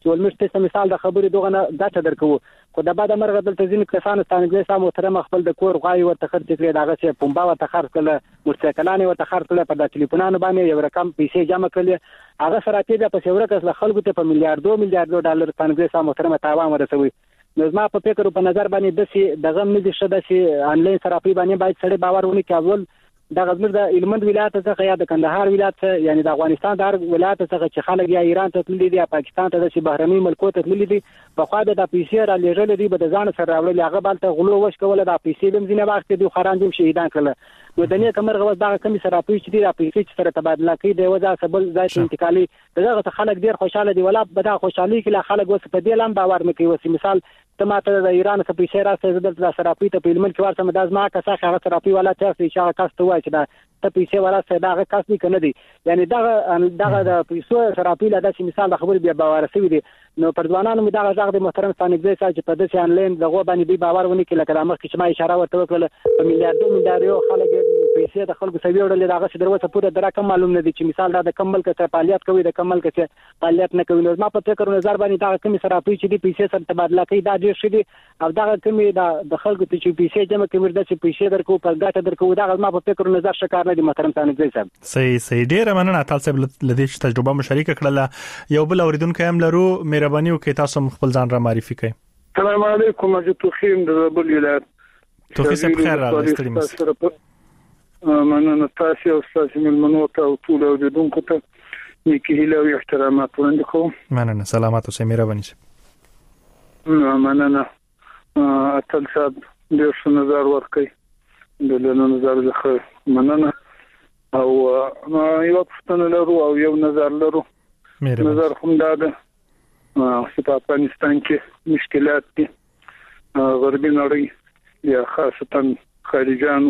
چې ولمشته څه مثال د خبرې دوغه نه ګټه درکو خو د بعد مرغه دلته ځین کسان ستانګې سم محترم خپل د کور غوای ورته خرڅ کړي داغه چې پمبا ورته خرڅ کړه موټرسایکلانه ورته خرڅ کړه په د ټلیفونانو باندې یو رقم پیسې جمع کړل هغه سره چې په سیوره کس خلکو ته په میلیارډو میلیارډو ډالر ستانګې سم محترم تاوان ورسوي نو زما په فکر په نظر باندې د سي دغه مې شته چې انلاین صرافي باندې باید سړی باور ونی کول دا غزمر د هلمند ولایت څخه یا د کندهار ولایت یعنی د افغانستان د هر ولایت څخه چې خلک یا ایران ته تللي دي یا پاکستان ته د بهرني ملکو ته تللي دي په خوا د پیسې را لېږل دي به د ځان سره راوړل هغه بالته غلو وش کوله د پیسې لم ځینې وخت دي خران دي شهیدان کړل نو د نه کمر غوښ دا کمی سره پیسې دي د پیسې سره تبادله کوي د وځه سبل ځای انتقالي دغه خلک ډیر خوشاله دي ولا به دا خوشحالي کې خلک وس په دې لام باور نه کوي وس مثال تماته د ایران څخه پیسې راځي د صرافي ته په علم کې ورسمه د ازما کسه هغه صرافي ولا چې چې کاست وای چې دا ته پیسې ورسره دا کاست نه کنه دي یعنی دا دا د پیسو صرافي له داسې مثال خبر بیا باور سوي دي نو پردوانانو مې دا غږ د محترم ستانګزي صاحب چې په داسې انلاین دغه باندې دی باور ونی کې لکه د مخ کې ما اشاره ورته وکړه په میلیارډو میلیارډو خلک پیسې د خلکو سوي وړل دا غږ دروازه پوره درکه معلوم نه دي چې مثال دا د کمل کې فعالیت کوي د کمل کې فعالیت نه کوي نو ما په فکر نظر باندې دا کوم صرافي چې دی پیسې سره تبادله کوي دا ډیر شي او دا کوم دا د خلکو ته چې پیسې جمع کوي د چې پیسې درکو په ګټه درکو دا ما په فکر نظر شکار نه دي محترم ستانګزي صاحب صحیح صحیح ډیر مننه تاسو صاحب لدې تجربه مشارکه کړله یو بل اوریدونکو هم لرو مهرباني وکړئ تاسو خپل ځان را معرفي کړئ السلام علیکم مجید توخیم د بل ولایت توخی صاحب خیر راغلی مننه تاسو او تاسو ملمنو ته او ټول اوریدونکو ته نیکی هیله او احترامات وړاندې کوم مننه سلامات اوسئ مهرباني مننه اتل صاحب ډیر ښه نظر ورکړي د له نظر څخه مننه او یو پښتنه لرو او یو نظر لرو نظر هم دا ده چې په افغانستان کې مشکلات دي غربي نړۍ یا خاصتا خارجانو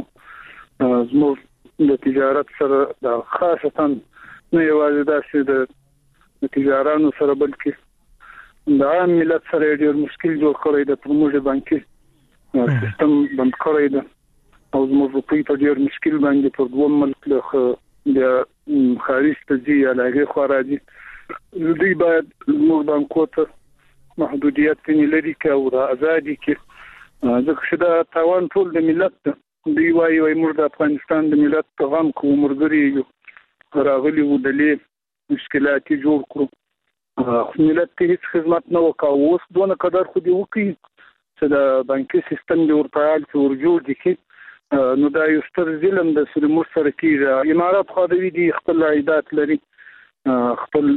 زموږ د تجارت سره د خاصتا نه یوازې داسې د تجارانو سره بلکې د عام ملت سره ډېر مشکل جوړ کړی د پرموج بانکي سیستم بند کړی ده او زموږ روپۍ په ډېر مشکل باندې په دوه ملک له د خارج ته ځي یا لاګي خراجي دوی باید موږ بانکو ته محدودیت نه لري کې او د ازادي کې ځکه چې دا تاوان ټول د ملت دی وایي وایي موږ د افغانستان د ملت پیغام کوو مرګري یو راغلي وو د لې مشکلات جوړ کړو ملت ته هیڅ خدمت نه وکاو اوس دونه قدر خو دی وکي چې د بانکي سیستم دی ورپال چې ورجوړ دي کې نو دا یو ستر ظلم د سلمور سره کیږي امارات خو دوی دي خپل عیدات لري خپل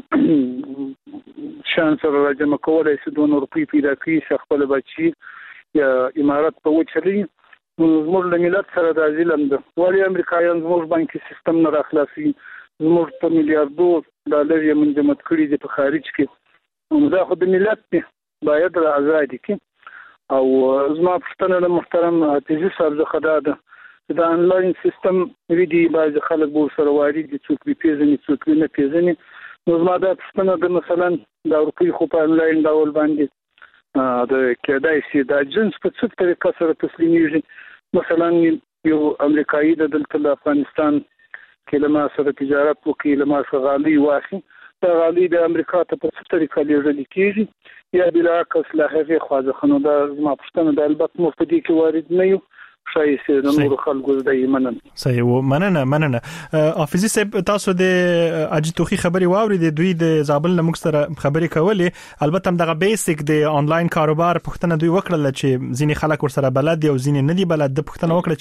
شان سره راجمه کولای شي دونه روپی پیدا کړي خپل بچي یا امارات په وچلي زموږ د ملت سره د ظلم ده ولی امریکایان زموږ بانکي سیستم نه راخلاصي زموږ په میلیارډو ډالر یې منجمد کړي دي په خارج کې دا خو د ملت دی باید را ازادي کې او زما پښتنه محترم عزیز صاحب زه خدا ده دا انلاین سیستم ویدي باز خلک بول سره واري دي څوک به پیژني څوک نه پیژني نو زما دا پښتنه د مثلا دا روپی خو په انلاین ډول باندې د کېدای شي دا جنس په څه طریقه سره تسلیمېږي مثلا یو امریکایي د دلته افغانستان کې لمه سره تجارت وکړي لمه سره غالي واخلي دا غالي د امریکا ته په څه طریقه لیږل کېږي یا بالعکس لا هغه خواځه خنو دا زما پښتنه د البته مفتی کې وارد نه یو شایسته د نور خلکو د مننه صحیح و مننه مننه حافظي صاحب تاسو د اجتوخي خبري واوري د دوی د زابل نمک سره خبري کولې البته دغه بیسیک د انلاین کاروبار پښتنه دوی وکړل چې ځینې خلک ور سره بلد دي او ځینې نه دي بلد د پښتنه وکړه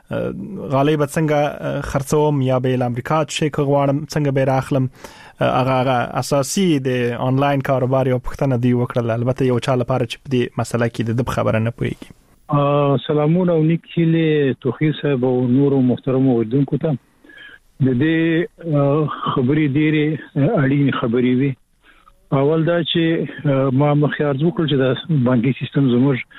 چې غالي به څنګه خرڅوم یا به امریکا شي کوغواړم څنګه به راخلم هغه اساسي د انلاین کاروبار یو پښتنه دی وکړل البته یو چا لپاره چې په مسله کې د خبره نه پوهیږي سلامونه او نیکیله توخی صاحب او نور محترم اوریدونکو ته د دې خبرې ډېرې اړینې خبرې وي اول دا چې ما مخیار وکړ چې د بانکي سیستم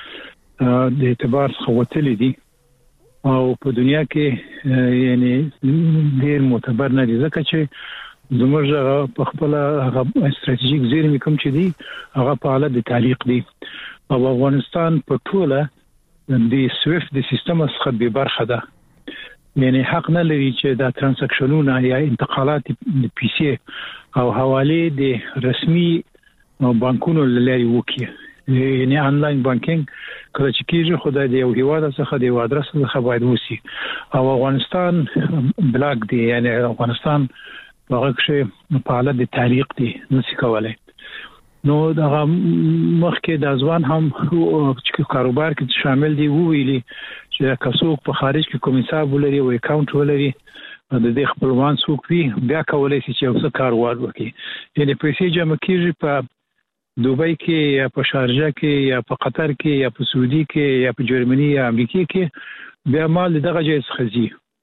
زموږ د اعتبار څخه وتلې دي او په دنیا کې یعنی ډېر معتبر نه دي ځکه چې زموږ په خپل هغه استراتیژیک زیرمې کوم چې دي هغه په حالت د تعلیق دي او افغانستان په ټوله د سويفت د سیستم څخه به برخه ده یعنی حق نه لري چې دا ترانزیکشنونه یا انتقالات د پیسې او حواله د رسمي بانکونو لاري وکي یعنی انلاین بانکینګ کله چې کیږي خدای دې یو هیواد څخه د یو ادرس څخه باید وسی او افغانستان بلاک دی یعنی افغانستان هغه چې په حالت د تاریخ دی نسی کولای نو دا مخکې د ځوان هم چې کاروبار کې شامل دي ویلي چې کڅوک په خارج کې کوم حساب ولري او اکاونټ ولري د دې خپلوان څوک وي بیا کولای شي چې یو څه کاروبار وکړي یعنی پیسې جمع کیږي په دوبۍ کې یا په شارجه کې یا په قطر کې یا په سعودي کې یا په جرمني یا امریکا کې بیا مال دغه ځای څخه ځي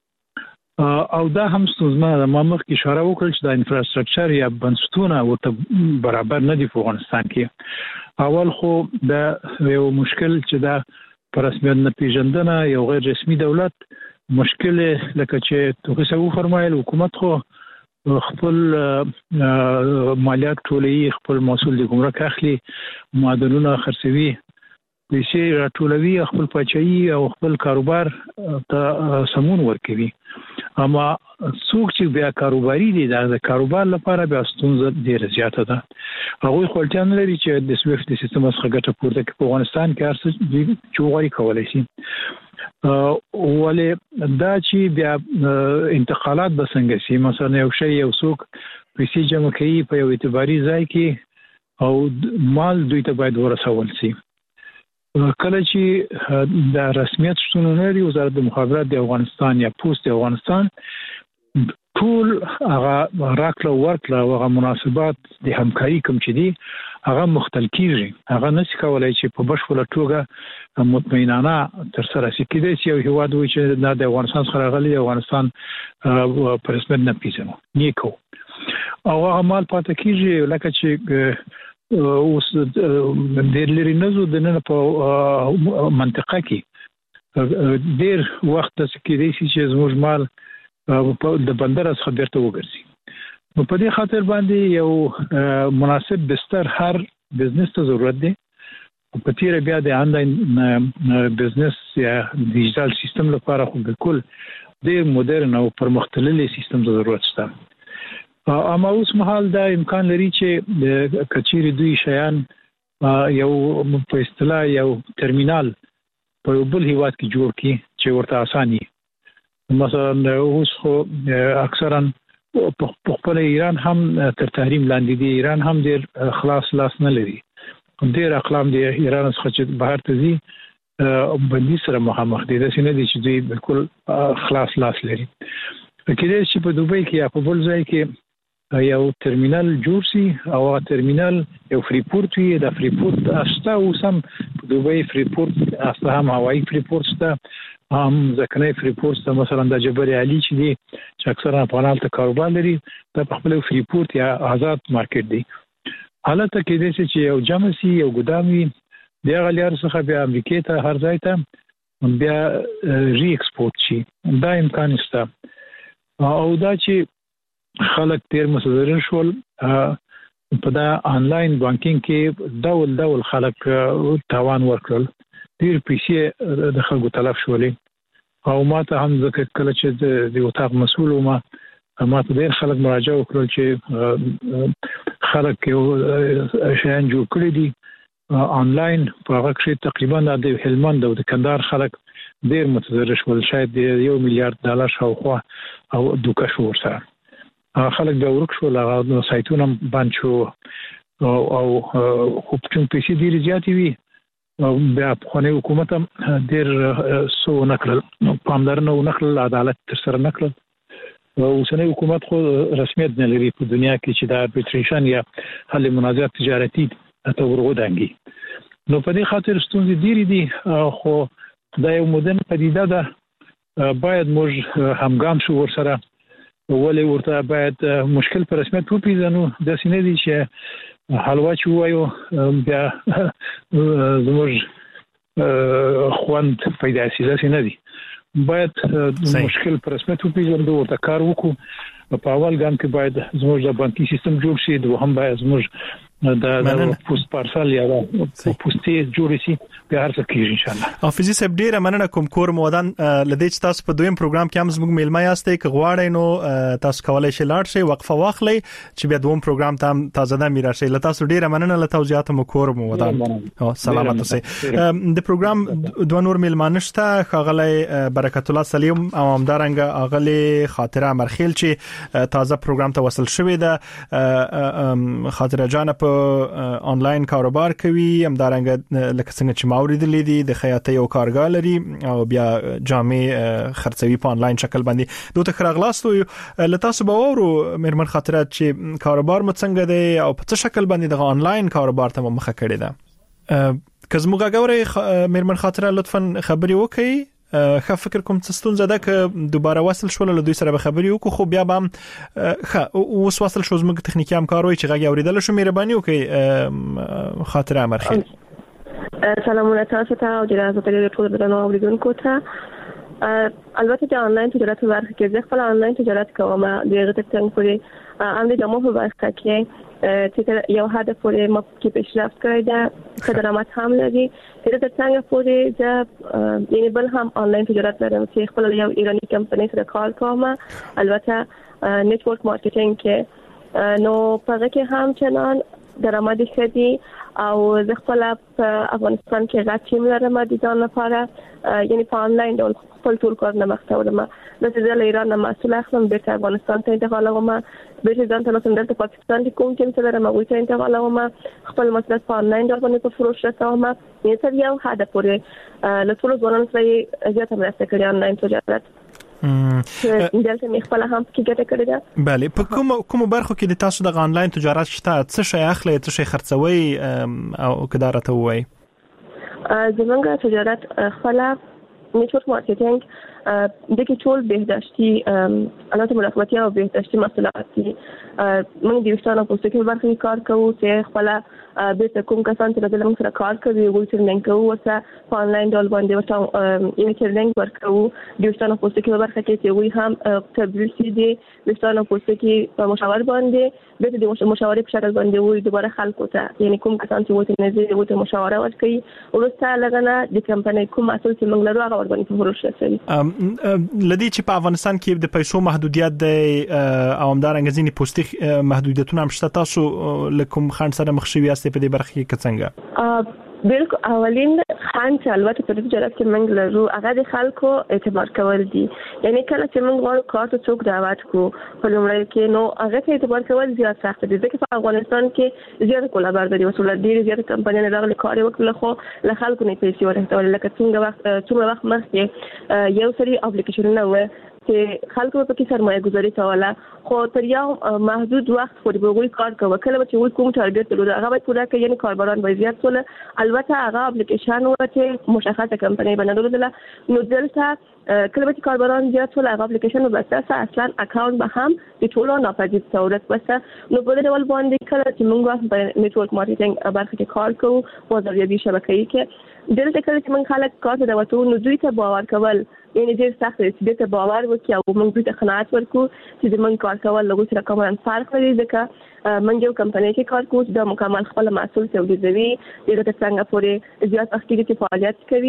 او دا هم ستونزمنه ما مخکې اشاره وکړل چې د انفراستراکچر یا بنسټونه ورته برابر نه دي په افغانستان کې اول خو دا یو مشکل چې دا پر رسمیت نه پیژندنه یو غیر رسمي دولت مشکل لکه چې توګه سو فرمایل حکومت خو خپل مالیات ټولوي خپل مسول د ګمرک اخلي معدنونه خرڅوي پیسې راټولوي خپل پچایي او خپل کاروبار ته سمون ورکوي اما څوک چې بیا کاروباري دي دا د کاروبار لپاره بیا ستونزه ډیره زیاته ده هغه خپلتان لري چې د سويفت سیستم څخه ګټه پورته کوي په افغانستان کې هر څه چوغړی کولای شي ولې دا چې بیا انتقالات به څنګه شي مثلا یو شی یو څوک پیسې جمع کوي په یو اعتباري ځای کې او مال دوی ته باید ورسول شي کله چې د رسمیت شتون لري وزارت د مخابرات د افغانستان یا پوسټ د افغانستان ټول هغه راکړه ورکړه او هغه مناسبات د همکاري کوم چې دي هغه مختل کیږي هغه نشي کولای چې په بشپړه توګه مطمئنانه تر سره شي کېدای شي یو هیواد وي چې د افغانستان څخه راغلي افغانستان په رسمیت نه پیژنو نیکو او هغه مال پاتې کیږي لکه چې اوس د لری نزو د نن په منطقه کې ډیر وخت د سکیدي چې زموږ مال د بندر څخه بیرته وګرځي نو په دې خاطر باندې یو مناسب بستر هر بزنس ته ضرورت دی په تیر بیا د انلاین بزنس یا ډیجیټل سیستم لپاره خو بالکل ډیر مدرن او پرمختللی سیستم ضرورت شته اما اوس مهال دا امکان لري چې د کچيري دوی شیان یو په اصطلاح یو ترمینال په بل هیواد کې جوړ کړي چې ورته اساني مثلا اوس خو اکثرا په خپل ایران هم تر تحریم لاندې دي ایران هم ډیر خلاص لاس نه لري ډیر اقلام دي ایران څخه چې بهر ته ځي بندي سره مخامخ دي دا څنګه دي چې دوی بالکل خلاص لاس لري کله چې په دوبۍ کې یا په بل ځای کې یو ترمینل جوړ شي او ترمینل یو فریپورت وي دا فریپورت استا او سم په دوبۍ فریپورت استا هم هوایي فریپورت شته هم ځکه فریپورت مثلا د جبل علي چې دي چې اکثره په نال ته کاروبار لري دا په خپل فریپورت یا آزاد مارکیټ دی حالته کې د چې یو جمع سي یو ګدام وي د غلیار څخه بیا امریکا ته هر ځای ته بیا ری ایکسپورت شي دا امکان شته او دا چې خلک تیر مصدرین شول په دا انلاین بانکینګ کې ډول ډول خلک تاوان ورکړل ډیر پیسې د خلکو تلف شولې او ماته هم ځکه کله چې د وطاق مسؤل ما ما ته ډیر خلک مراجعه وکړل چې خلک یو شیان جوړ کړی دي انلاین په هغه کې تقریبا د هلمند او د کندهار خلک ډیر متضرر شول شاید یو میلیارډ ډالر شاوخوا او دوکه شو ورسره خلک به ورک شو هغه سایتونه بند شو او خو چې پیسې ډیر زیاتې وي بیا په حکومت هم ډیر سو نکړل پاملرنه و نکړل عدالت تر سره نکړل اوسنۍ حکومت خو رسمیت نه لري په دنیا کې چې دا arbitration یا حل منازعات تجارتي ته ورغودانګي نو په دې خاطر ستونزې ډېرې دي خو دا یو مدن پدیده ده باید موږ همګام شو ورسره ولې ورته باید مشکل پر رسمیت وپیژنو د سینې دي چې حلوا چې وایو بیا زموږ خوند پیدا شي دا سینې دي باید مشکل پر رسمیت وپیژنو ورته کار وکړو په اول ګام کې باید زموږ د بانکي سیستم جوړ شي دوهم باید زموږ دا پوست پارسل یا پوستې جوړ شي په هر څه کې ان شاء الله. حافظي صاحب ډیره مننه کوم کور مودان لدې چې تاسو په دویم پروګرام کې هم زموږ میلمه یاستئ که غواړئ نو تاسو کولای شئ لاړ شئ وقفه واخلئ چې بیا دوم پروګرام ته تازه ده میرا شئ. تاسو ډیره مننه له توضیحات مو کور مودان. او سلامات اوسئ. د پروګرام دوه نور میلمانه شته خغلی برکت الله سلیم او همدارنګه اغلی خاطره مرخیل چې تازه پروګرام ته وصل شوې ده. خاطره جان په آنلاین کاروبار کوي همدارنګه لکه څنګه چې ما اوریدلې دي د خیاطۍ او کارګر لري او بیا جامې خرڅوي په آنلاین شکل باندې. دوی ته خراغلاستو لته تاسو به ورو مرمن خاطره چې کاروبار مو څنګه دی او په څه شکل باندې د آنلاین کاروبار ته مخه کړی ده. که زموږ غوړې مرمن خاطره لطفا خبري وکړئ. خا فکر کوم څه ستونزه ده که دوباره وصل شول له دوی سره به خبري وکړو خو بیا به خا اوس وصل شو زموږ تخنیکی همکاروي چې غږی اوریدل شو مهرباني وکړئ. خاطره امرخیل سلامونه تاسو ته او د راځو ته ټول درنو اوریدونکو ته. البته د آنلاین تجارت په برخه کې زه خپل آنلاین تجارت کوم د غته څنګه پورې ام د جمعو په برخه کې چې یو هدف پورې مو کې پیشرفت کړی دا خدمات هم لري. د غته څنګه پورې د یعنی بل هم آنلاین تجارت لرم چې خپل یو ایرانی کمپنۍ سره کار کوم. البته نتورک مارکیټینګ کې نو په هغه کې هم چنان درآمد ښه او زه خپل په افغانستان کې غاټ ټیم لرم د ځان لپاره یعنی په آنلاین ډول خپل ټول کار نه مختورم. د زه له ایران نه مسؤل اخلم بیرته افغانستان ته انتقالوم بیرته ځان ته نو څنګه د پاکستان کې کوم ټیم سره لرم هغه ته انتقالوم خپل مسلک په آنلاین ډول باندې په فروش راځم. یې تر یو هدف پورې له ټول ځوانانو سره زیاته مرسته کوي آنلاین تجارت. دلته می خپل هم کې ګټه کړې ده. بله په کوم کوم برخو کې د تاسو د آنلاین تجارت شته څه شي اخلي څه شي خرڅوي او کدارته وای؟ زمونږ تجارت خپل نتورک مارکیټینګ د کې ټول بهداشتي البته مراقبتي او بهداشتي مسؤلیت دي. موږ د وشتانو په څیر کې برخه کار کوو چې خپل به کوم کسان چې د لمن سره کار کوي وګورئ چې نن کوو ورته په آنلاین ډول باندې ورته یې ټریننګ ورکوو. د وشتانو په څیر کې برخه کې چې وی هم تبلیغ دي د وشتانو په څیر کې په مشاور باندې به د مشاورې په شکل باندې وي دوباره خلکو ته یعنی کوم کسان چې وته نظر وته مشاوره ورکوي ورسته لګنه د کمپنۍ کوم مسؤل چې موږ لرو هغه ور باندې فروش کوي. لدی چې په افغانستان کې د پیسو محدودیت دی او همدارنګه ځینې پوسټي محدودیتونه هم شته. تاسو لکم خان سره مخ شوي یاستئ په دې برخه کې څنګه؟ بالکل اولین خان چې البته په تجارت کې موږ لرو هغه د خلکو اعتبار کول دي. یعنی کله چې موږ غواړو کار ته څوک دعوت کو په لومړی کې نو هغه ته اعتبار کول زیات سخت دي ځکه په افغانستان کې زیات کولابرداري وسول دي زیات کمپنیانه راغلي کار وکړي خو له خلکو نه پیسې ورته لکه څنګه وخت څومره وخت مخکې یو سری اپلیکیشنونه و چې خلکو په کې سرمایه گذاري کوله خو تر یو محدود وخت پورې به وی کار کوي. کله چې وی کوم ټارګت درلود هغه به پوره کوي یعنی کاربران به زیات سول. البته هغه اپلیکیشن ورته مشخصه کمپنۍ بنادول نو دلته کله چې کاربران زیات سول هغه اپلیکیشن وبسته اصلا اکاونټ به هم د ټولو ناپدید صورت وسته. نو په دې ډول باندې کله چې موږ په نتورک مارکیټینګ برخه کې کار کوو بازاریابي شبکه‌ای کې دلته کله چې موږ خلک کار ته وته نو دوی ته باور کول یعنی ډیر سخت دی چې ته باور وکړې او موږ ته قناعت ورکو چې موږ کار کول له سره کوم فرق لري ځکه موږ یو کمپنۍ کې کار کوو د مکمل خپل مسؤل تولیدوي دغه څنګه پورې زیات وخت کې فعالیت کوي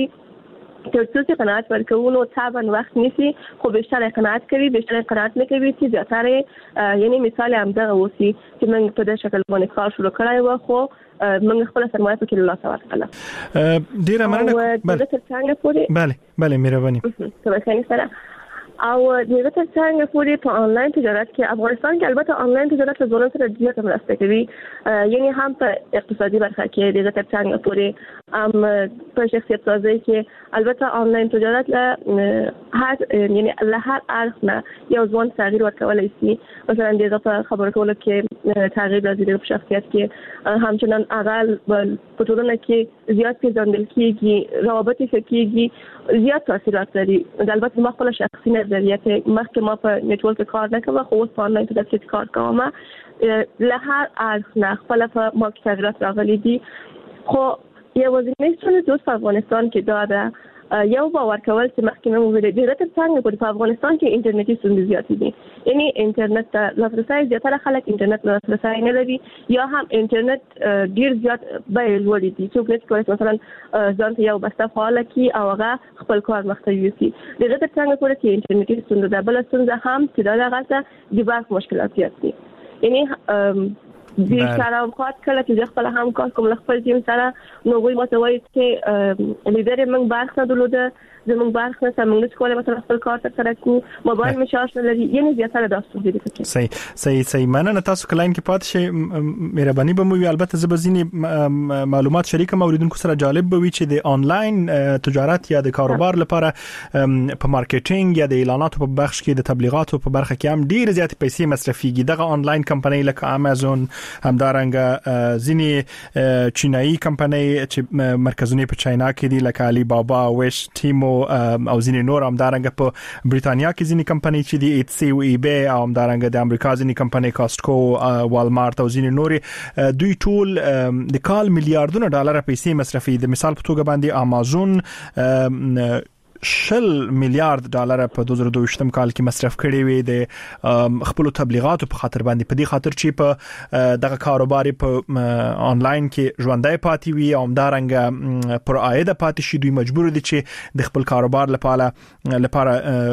تر څو چې قناعت ورکوو نو تابن وخت نیسي خو بهتره قناعت کوي بهتره قناعت نه کوي چې زیاتره یعنی مثال همدغه وسی چې موږ په دې شکل باندې کار شروع کړای و خو موږ خپل سرمایه په کې لا څه ورکړه. ډیره مننه. بله څنګه پورې بله بله مهرباني. تبه سره او دغه څنګه پورې په آنلاین تجارت کې افغانستان کې البته آنلاین تجارت له ځوانانو سره ډیره مرسته کوي یعنی هم په اقتصادي برخه کې دغه څنګه پورې ام په شخصیت سازي کې البته آنلاین تجارت له هر یعنی له هر اړخ نه یو ځوان تغییر ورکولای شي. مثلا دغه په خبرو کولو کې تغییر راځي په شخصیت کې همچنان اغل په ټولنه کې زیات پیژندل کیږي روابط کیږي زیات تاثیرات لري. البته ما خپل شخصي نظریه مخکې ما په نتورک کار نه کوم خو اوس په آنلاین تجارت کار کوم له هر اړخ نه خپل په ما کې تغیرات راغلي دي خو یو ځینې څه د افغانستان کې دا ده یو باور کول چې مخکې مو ویل دي چې څنګه په افغانستان کې انټرنیټي ستونزې زیاتې دي یعنی انټرنیټ ته لاسرسي زیاتره خلک انټرنیټ لاسرسي نه لري یا هم انټرنیټ ډیر زیات بیه لوړ دي چې کوم څه مثلا ځان ته یو بسته فعال کی او هغه خپل کار مخته یوسي دغه ته څنګه کولی چې انټرنیټي ستونزې د بل ستونزې هم چې دا دغه د باک مشکلات دي یعنی د سره وخت کله چې خپل هم کار کوم خپل ټیم سره نو وایي متوي چې لیدر موږ بارخ نه درلوده زموږ بارخ نه سمون کولای مثلا خپل کار سره کو موبایل مشاش نه لري یعنی زیاتره داستو دي کې صحیح صحیح صحیح مننه تاسو کلاین کې پات شي مهرباني به مو البته زبزینی معلومات شریکه موریدونکو سره جالب به وي چې د آنلاین تجارت یا د کاروبار لپاره په مارکیټینګ یا د اعلاناتو په بخش کې د تبلیغاتو په برخه کې هم ډیر زیات پیسې مصرفيږي دغه آنلاین کمپنۍ لکه امازون همدارنګه ځینی چینایي کمپنۍ چې مرکزونه په چاینا کې دي لکه علی بابا ویش تیمو او ځینې نور همدارنګه په بریتانیا کې ځینې کمپنۍ چې دي ایټسي او ای بی او همدارنګه د امریکا ځینې کمپنۍ کاستکو والمارت او ځینې نور دوی ټول د کال میلیارډونو ډالر پیسې مصرفي د مثال په توګه باندې امازون شل میلیارډ ډالر په دوه زره دوه شتم کال کې مصرف کړي وي د خپل تبلیغاتو په خاطر باندې په دې خاطر چې په دغه کاروبار په آنلاین کې ژوندۍ پاتې وي او همدارنګه پر عاید پاتې شي دوی مجبور دي چې د خپل کاروبار لپاره لپاره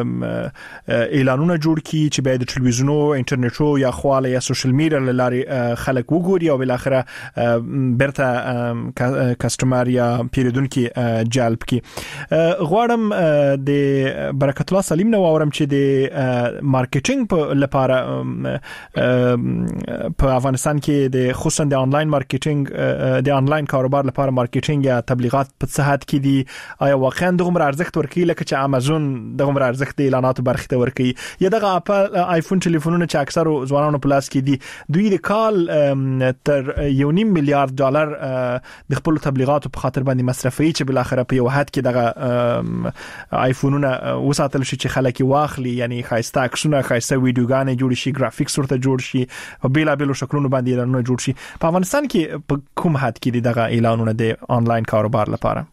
اعلانونه جوړ کړي چې به د ټلویزیونو انټرنیټو یا خواله یا سوشل میډیا لاري خلک وګوري او بل اخره برته کسٹمر یا پیریدونکو جلب کړي غواړم د برکت الله سلیم نو اورم چې د مارکیټینګ په لپاره په افغانستان کې د خصوصا د آنلاین مارکیټینګ د آنلاین کاروبار لپاره مارکیټینګ یا تبلیغات په صحت کې دي آیا واقعا دغه ارزښت ورکړي لکه چې امازون دغه ارزښت د اعلاناتو برخه ته ورکړي یا دغه اپل آیفون ټلیفونونه چې اکثر ځوانانو په لاس کې دي دوی د کال تر یو نیم میلیارډ ډالر د خپل تبلیغاتو په خاطر باندې مصرفي چې بل اخر په یو حد کې دغه آیفونونه وساتل شي چې خلک واخلي یعنی خاصه عکسونه خاصه ویډیوګانې جوړ شي گرافیکس ورته جوړ شي په بیلا بیلو شکلونو باندې اعلانونه جوړ شي په افغانستان کې په کوم حد کې دغه اعلانونه د آنلاین کاروبار لپاره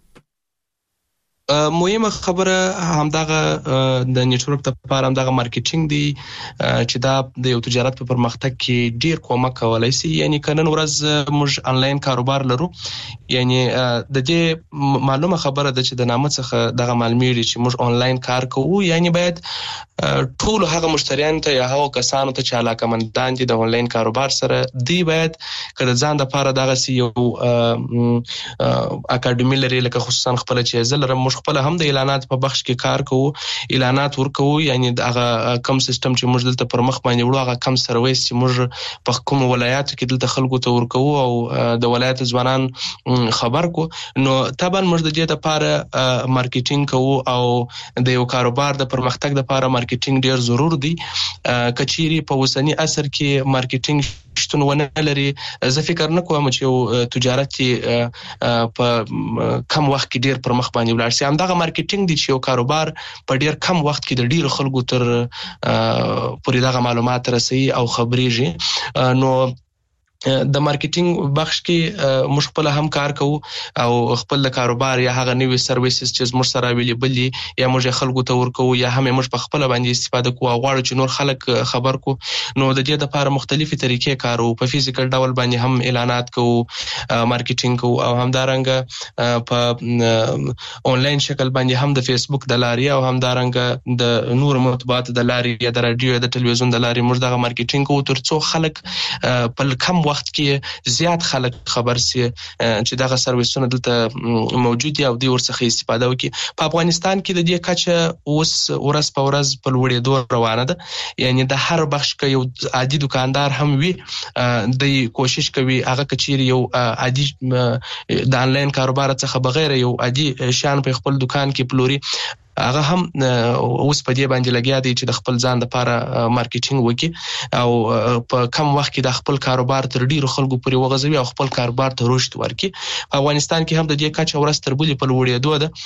مهمه خبره همدغه د نېټورک لپاره همدغه مارکیټینګ دی چې دا د یو تجارت په پرمختګ کې ډیر کومک کولای شي یعنی کنن ورځ موږ آنلاین کاروبار لرو یعنی د دې معلومه خبره ده چې د نامه څخه دغه معلومیږي چې موږ آنلاین کار کوو یعنی باید ټول هغه مشتریان ته یا هغه کسانو ته چې علاقمندان دي د آنلاین کاروبار سره دی باید کله ځان د لپاره دغه سی یو اکیډمي لري لکه خصوصا خپل چې زلره موږ خپل هم د اعلانات په بخش کې کار کوو اعلانات ورکوو یعنی هغه کم سیستم چې موږ دلته پر مخ باندې وړو هغه کم سرویس چې موږ په کوم ولایاتو کې دلته خلکو ته ورکوو او د ولایت ځوانان خبر کو نو طبعا موږ د دې لپاره مارکیټینګ کوو او د یو کاروبار د پرمختګ لپاره مارکیټینګ ډیر ضرور دی کچيري په وسنی اثر کې مارکیټینګ شتون ونه لري زه فکر نه کوم چې یو تجارت په کم وخت کې ډیر پر مخ باندې ولاړ شي همدغه مارکیټینګ دي چې یو کاروبار په ډیر کم وخت کې د ډیر خلکو تر پورې دغه معلومات رسي او خبريږي نو د مارکیټینګ بخش کې موږ خپل هم کار کوو او خپل کاروبار یا هغه نوې سرویسز چې موږ سره اویلیبل دي یا موږ خلکو ته ورکو یا هم موږ په خپل باندې استفاده کوو غواړو چې نور خلک خبر کو نو د دې لپاره مختلفي طریقې کارو په فزیکل ډول باندې هم اعلانات کوو مارکیټینګ کوو او همدارنګه په آنلاین شکل باندې هم د فیسبوک د لارې او همدارنګه د نور مطبوعات د لارې یا د رادیو د ټلویزیون د لارې موږ دغه مارکیټینګ کوو ترڅو خلک په کم وخت کې زیات خلک خبر سي چې دغه سرویسونه دلته موجود دي او د ورڅخه استفاده وکړي په افغانستان کې د دې کچه اوس ورځ په ورځ په لوړېدو روانه ده یعنی د هر بخش کې یو عادي دکاندار هم وي د کوشش کوي هغه کچيري یو عادي د آنلاین کاروبار څخه بغیر یو عادي شان په خپل دکان کې پلوري هغه هم اوس په دې باندې لګیا دي چې د خپل ځان لپاره مارکیټینګ وکړي او په کم وخت کې د خپل کاروبار تر ډیرو خلکو پورې وغځوي او خپل کاروبار ته رشد ورکړي په افغانستان کې هم د دې کچه ورځ تر بلې په لوړېدو ده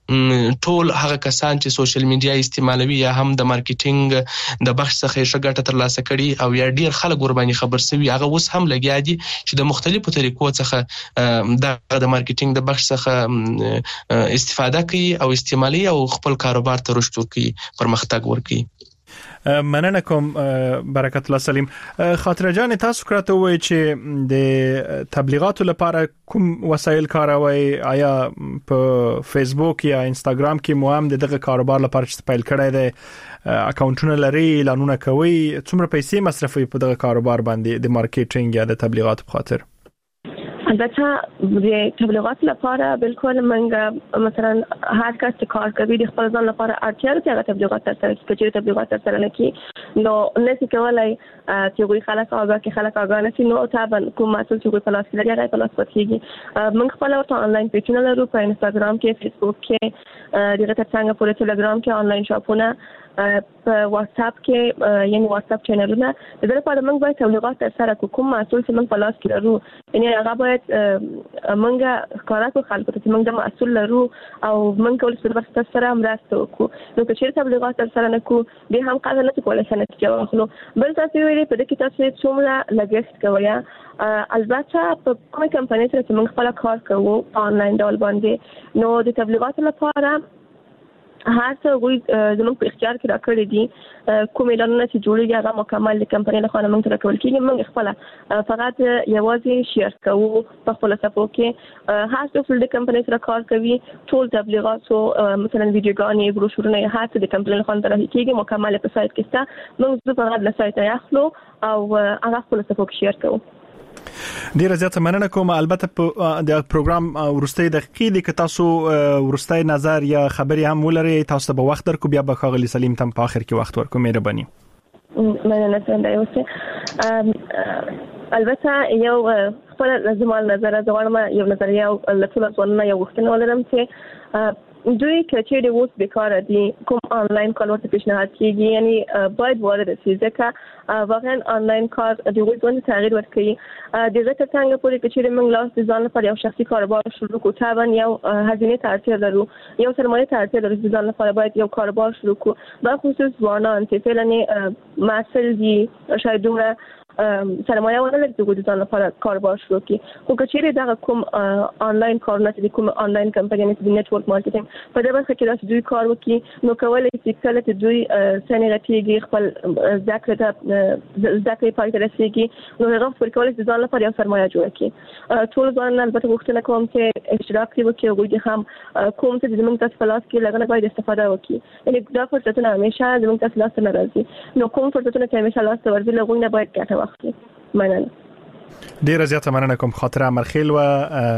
ټول هغه کسان چې سوشل میډیا استعمالوي یا هم د مارکیټینګ د بخش څخه ښه ګټه ترلاسه کړي او یا ډیر خلک ور باندې خبر شوي، هغه اوس هم لګیا دي چې د مختلفو طریقو څخه د مارکیټینګ د بخش څخه استفاده کوي او استعمالي او خپل کاروبار ته رشد ورکړي، پرمختګ ورکړي. مننه کوم برکت الله سلیم. خاطره جان تاسو کراته وای چې د تبلیغاتو لپاره کوم وسایل کاروي؟ آیا په فیسبوک یا انستګرام کې مو هم دغه کاروبار لپاره چې پیل کړی دی اکاونټونه لري، اعلانونه کوي؟ څومره پیسې مصرفوي په دغه کاروبار باندې د مارکیټینګ یا د تبلیغاتو په خاطر؟ البته د تبلیغات لپاره بالکل منګه مثلا هر کس چې کار کوي د خپل ځان لپاره اړتیا لري چې تبلیغات ترسره کړي. چې تبلیغات ترسره نه کړي نو نشي کولای چې وی خلک هغه کې خلک هغه نشي نو تابع کوم مسول چې په لاس کې لري هغه په لاس پاتېږي. موږ خپل ورته آنلاین پیجونه لرو په انستګرام کې، فیسبوک کې، دغه څنګه په ټلګرام کې آنلاین شاپونه، په واتس اپ کې یعنی واتس اپ چینلونه. د دې لپاره موږ باید تبلیغات ترسره کوو. کوم مسول چې موږ په لاس کې لرو یعنی هغه باید موږ ښکارا کوو خلکو ته چې موږ د مسول لرو او موږ کول څه سره مرسته وکړو. نو که چیرې تبلیغات ترسره نه کوو به هم قاعده نه کولای شي نتیجه واخلو. بل تاسو ویلي په دې کې تاسو څومره لګښت کوئ؟ البته په کومه کمپنۍ سره چې موږ خپل کار کوو په آنلاین ډول باندې نو د تبلیغات لپاره هر څه غوي زموږ په اختیار کې راکړي دي. کوم اعلانونه چې جوړیږي هغه مکمل د کمپنۍ له خوا موږ ته راکول کېږي. موږ خپل فقط یوازې شیر کوو په خپل صفحو کې. هر څه د کمپنۍ سره کار کوي، ټول تبلیغات او مثلا ویډیوګانې، بروشورونه هر څه د کمپنۍ له خوا راځي کېږي مکمل په سایت کې ستا. موږ فقط له سایت اخلو او هغه خپل صفحو کې شیر کوو. ډیر زیات مننه کوم. البته په د پروګرام ورستۍ دقیقې د تاسو ورستۍ نظر یا خبري هم ولري تاسو به وخت درکو، بیا به خاغلی سلیم تم په اخر کې وخت ورکو. مهرباني. مننه څنګه یوسه. البته یو خپل زموږ نظر زغړم یو نظریه او لټول ځوانونه یو وختونه ولرم چې دوی چې د اوس بیکاره دي کوم آنلاین کار ورته پیشنهاد کیږي یعنی باید وارد شي ځکه واقعا آنلاین کار د وګړو ژوند تغییر ورکوي. د زړه څنګه پورې چې موږ لاس د ځان لپاره یو شخصي کاروبار شروع کوو تا یو هزینه ته اړتیا لرو، یو سرمایه ته اړتیا لرو. د ځان لپاره باید یو کاروبار شروع کوو. با خصوص ځوانان چې فعلا مسل دي شاید دومره سرمایه ونه لري چې د ځان لپاره کاروبار شروع کړي. خو که چیرې دا کوم آنلاین کارونه چې کوم آنلاین کمپنۍ چې د نتورک مارکیټینګ په دې برخه کې راځي دوی کار وکړي نو کولای شي کله چې دوی څنګه غټيږي خپل ذکر ته ذکر پای ته رسیږي نو هغه پر کولای شي ځان لپاره یو سرمایه جوړ کړي. ټول ځان البته وختونه کوم چې اشتراک وکړي او دوی هم کوم څه د موږ تاسو په لاس کې لګنه باید استفاده وکړي. یعنی دا فرصتونه همیشه د موږ تاسو لاس نه راځي نو کوم فرصتونه چې همیشه لاس ته ورځي لغوی نه باید ګټه واخلي. مننه. ډیر زیاته مننه کوم. خاطره مرخیل و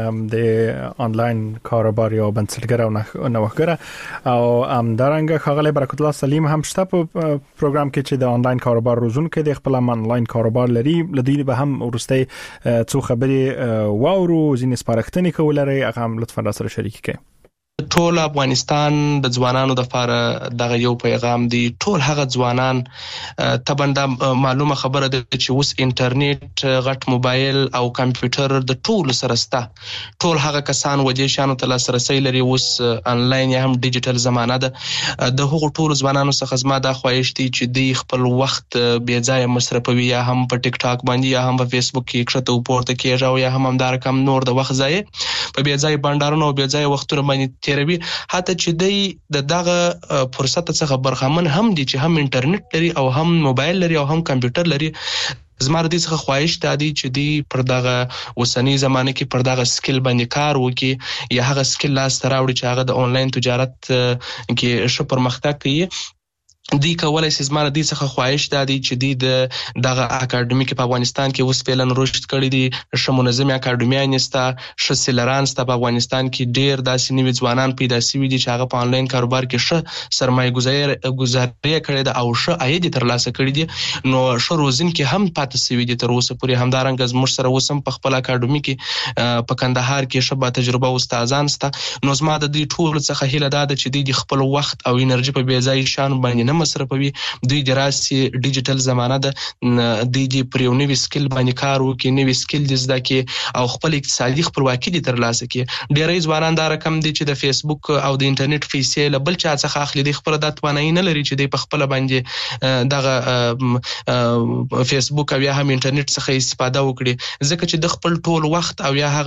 د آنلاین کاروبار یا بنسټګر او نوښتګر او ام درنګ خاغلی برکت الله سلیم هم شته په پروګرام کې چې د آنلاین کاروبار روزون کې د خپل آنلاین کاروبار لري. لدی به هم ورسته څو خبرې واورو ځینې سپارښتنې کولري هغه هم لطفا را سره شریک کړئ. ټول افغانستان د ځوانانو د لپاره دغه یو پیغام دی. ټول هغه ځوانان تبنده معلومه خبره ده چې اوس انټرنیټ، غټ موبایل او کمپیوټر د ټول سره ستا. ټول هغه کسان ودې شانو ته لاسرسي لري. اوس انلاین یا هم ډیجیټل زمانہ ده. د هغو ټول ځوانانو څخه زما دا خواهش دی چې دوی خپل وخت بې ځایه مصرفوي یا هم په ټیک ټاک باندې یا هم په فیسبوک کې کړه او پورته کېږي او یا هم همدار کم نور د وخت ځای په بې ځای بندارونو او بې ځای وختونو باندې تیروي. حتی چې دی د دغه فرصت څخه برخمن هم دي چې هم انټرنیټ لري او هم موبایل لري او هم کمپیوټر لري. زما د دې څخه خواهش دی چې دی پر دغه وسنی زمانه کې پر دغه سکل باندې کار وکړي یا هغه سکل لاس ته راوړي چې هغه د آنلاین تجارت کې ښه پرمختګ کوي. دی کولای شي زما د دې څخه خواهش دی چې دی د دغه اکیډمي کې په افغانستان کې اوس فعلا رشد کړی دی. ښه منظمه اکیډمیان نسته، ښه سیلران سته. په افغانستان کې ډیر داسې نوي ځوانان پیدا شوي دي چې هغه په آنلاین کاروبار کې ښه سرمایه گذاري گزاري کړې ده او ښه عاید ترلاسه کړی دي. نو ښه روزن کې هم پاتې شوي دي تر اوسه پورې. همدارنګه زموږ سره اوس هم په خپل اکیډمي کې په کندهار کې ښه با تجربه استادان سته. نو زما د دې ټول څخه هیله ده چې دی خپل وخت او انرژي په بې ځای شان باندې نه مصرفوي دوی د راسي ډیجیټل زمانہ ده د دې پر یو نوې سکل باندې کار وکړي نوې سکل د زده کې او خپل اقتصادي خپلواکي د ترلاسه کړي ډېری ځوانان دا رقم دي چې د فیسبوک او د انټرنیټ پیسې له بل چا څخه اخلي د خپل د توانایي نه لري چې د په خپل باندې دغه فیسبوک او یا هم انټرنیټ څخه استفاده وکړي ځکه چې د خپل ټول وخت او یا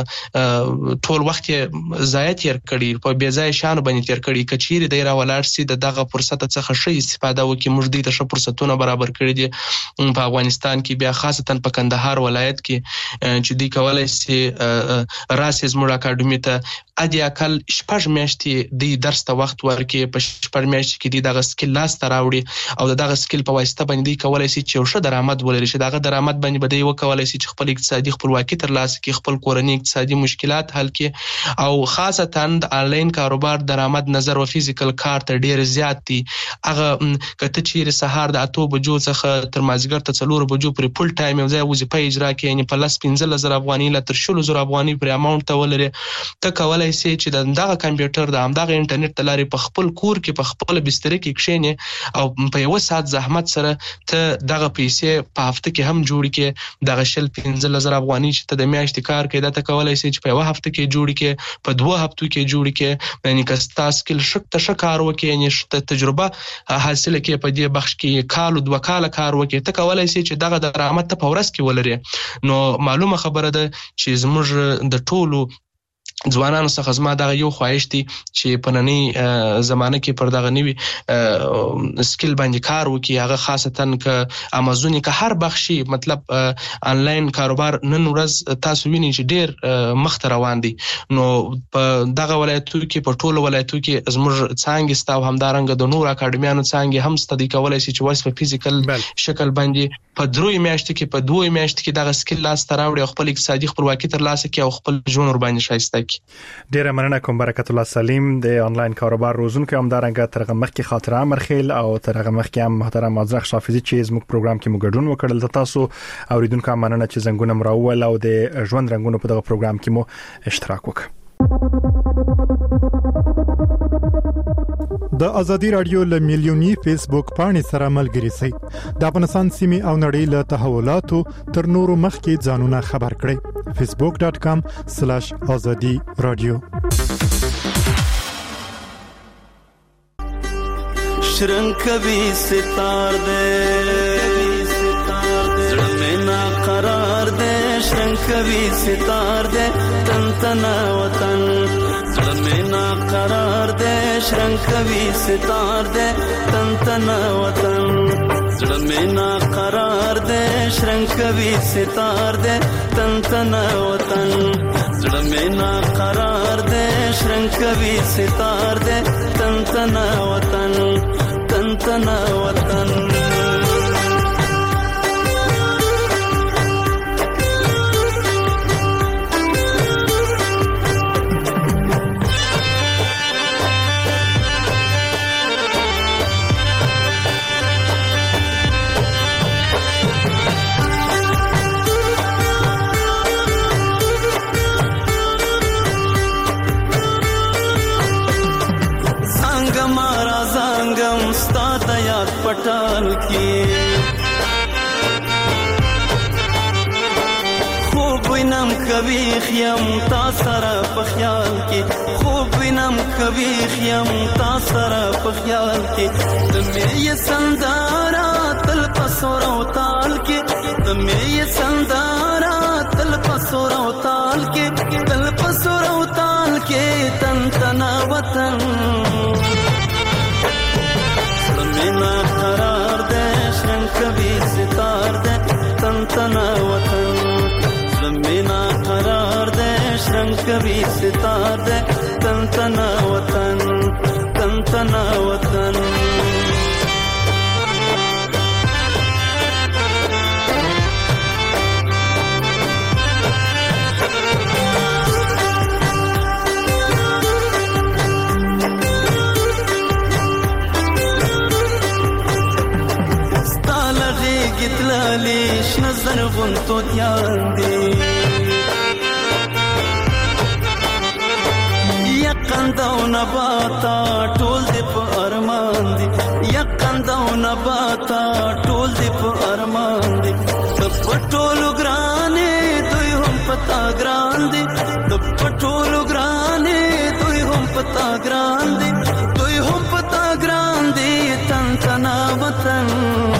هغه ټول وخت یې ضایع تیر کړي په بې ځایه شیانو باندې تیر کړي کچېرې دی راولاړ سي د دغه فرصت څخه ښه استفاده وکړي موږ دوی ته ښه فرصتونه برابر کړي دي په افغانستان کې بیا خاصتا په کندهار ولایت کې چې دوی کولی سي راسي زموږ اکاډمي ته ادي اقل شپږ میاشتې د درس ته وخت ورکړي په شپږ میاشتې کې دغه سکل لاسته راوړي او دغه سکل په واسطه باندې کولی سي چې ښه درآمد ولري چې دغه درآمد باندې به دوی وکولی سي چې خپل اقتصادي خپلواکي ترلاسه کړي خپل کورنۍ اقتصادي مشکلات حل کړي او خاصتا د آنلاین کاروبار درآمد نظر او فزیکل کار ته ډیر زیات دي هغه کته چې سهار د اته بجو څخه تر مازیګر ته څلور بجو پر فل ټایم یو ځای وظیفه اجرا کوي یعنی په لاس پنځه زره افغانۍ لا تر شل زره افغانۍ پر اماونت ته ولري ته کولای سي چې د دغه کمپیوټر د همدغه انټرنیټ د لارې په خپل کور کې په خپل بستر کې کښینې او په یو ساعت زحمت سره ته دغه پیسې په هفته کې هم جوړ کې دغه شل پنځه زره افغانۍ چې ته د میاشتې کار کوي دا ته کولای سي چې په یو هفته کې جوړ کې په دوه هفتو کې جوړ کې یعنی که تاسو سکل شک ته شک کار وکړي یعنی تجربه حاصله کې په دې بخش کې کال او دوه کال کار وکړي ته کولای سي چې دغه درآمد ته په ورځ کې ولري نو معلومه خبره ده چې زموږ د ټولو ځوانانو څخه زما دغه یو خواهش دی چې په نننۍ زمانه کې پر دغه نوي سکل باندې کار وکړي هغه خاصتا که امازون که هر بخشي مطلب آنلاین کاروبار نن ورځ تاسو وینئ چې ډیر مخته روان دي نو په دغه ولایتو کې په ټولو ولایتو کې زموږ څانګې ستا او همدارنګه د نور اکاډمیانو څانګې هم ستا دی کولی شي چې ورس په فزیکل شکل باندې په دروي میاشتو کې په دوه میاشتو کې دغه سکل لاسته راوړي او خپل اقتصادي خپلواکي ترلاسه کړي او خپل ژوند ور باندې ښایسته ډیره مننه کوم برکت الله سلیم د آنلاین کاروبار روزونکو هم دارنګه ترغه مخکې خاطره امرخیل او ترغه مخکې هم محترم ازرخ شافعي چې زموږ پروګرام کې موږ ګډون وکړل تاسو اوریدونکو مننه چې زنګونه مراول او د ژوند رنگونو په دغه پروګرام کې مو اشتراک وکړ د ازادي رادیو له میلیونی فیسبوک پاڼې سره ملګري سي د افغانستان سیمه او نړۍ له تحولاتو تر نورو مخکې ځانونه خبر کړئ فیسبوک ډاٹ کام سلیش ازادي رادیو شرنکوي ستار دې زړه مې نا قرار دې شرنکوي ستار دې تن تن وطن زړه مې نا قرار دې شرنکوي ستار دې تن تن وطن زړه مې نا قرار دې شرنکوي ستار دې تن تن وطن زړه مې نا قرار دې شرنکوي ستار دې تن تن وطن تن تن وطن پټال کې خوب وینم کوي خیم تا سره په خیال کې خوب وینم کوي خیم تا سره په خیال کې تمه یې سندارا تل پسور او تال کې تمه یې سندارا تل پسور او تال کې تل پسور او تال کې تن تن وطن مینا قرار دې شرنکوي ستار دې تن تن وطن زمینا قرار دې شرنکوي ستار دې تن تن وطن تن تن وطن لیش نظر غنتو دیان دی یقند او نباتا ټول دې په ارمان دی یقند پتا ګران دي د پټولو ګرانې دوی هم پتا ګران دي دوی هم پتا ګران دي تن تنا وطن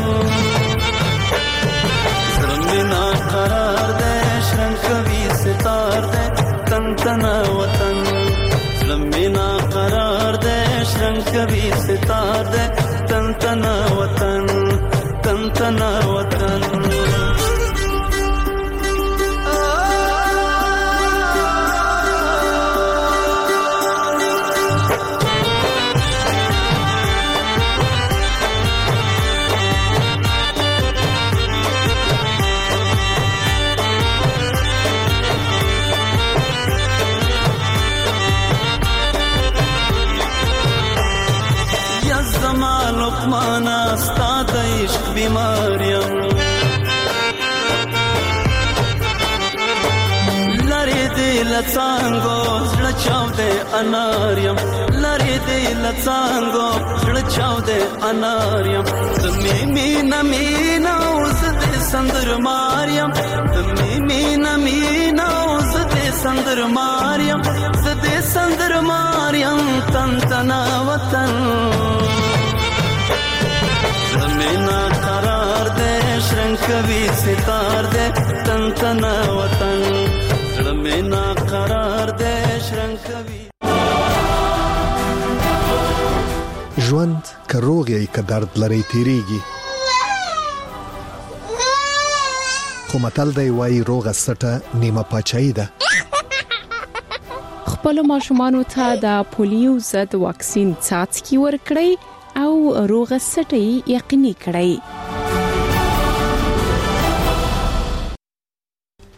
زړه قرار دے شرن کبھی ستار دے تن تنا وطن زړه قرار دے شرن کبھی ستار دے تن تنا وطن تن تنا وطن لقمانا استاد عشق بیماریم لری دی لڅانګو زړه چاو دے اناریم لری دی لڅانګو زړه چاو دے اناریم تمې مینا مینا اوس دې سندر ماریم تمې مینا مینا اوس دې سندر ماریم زدې سندر ماریم تن تنا وطن زمینا قرار دے شرن کبھی ستار دے تن تنا وطن زمینا قرار دے شرن کبھی ژوند که روغ یې که درد لري تیریږي خو متل دی وایي روغه سټه نیمه پاچاهي ده خپل ماشومانو ته د پولیو ضد واکسین څاڅکي ورکړئ او روغه سټي یقیني کړئ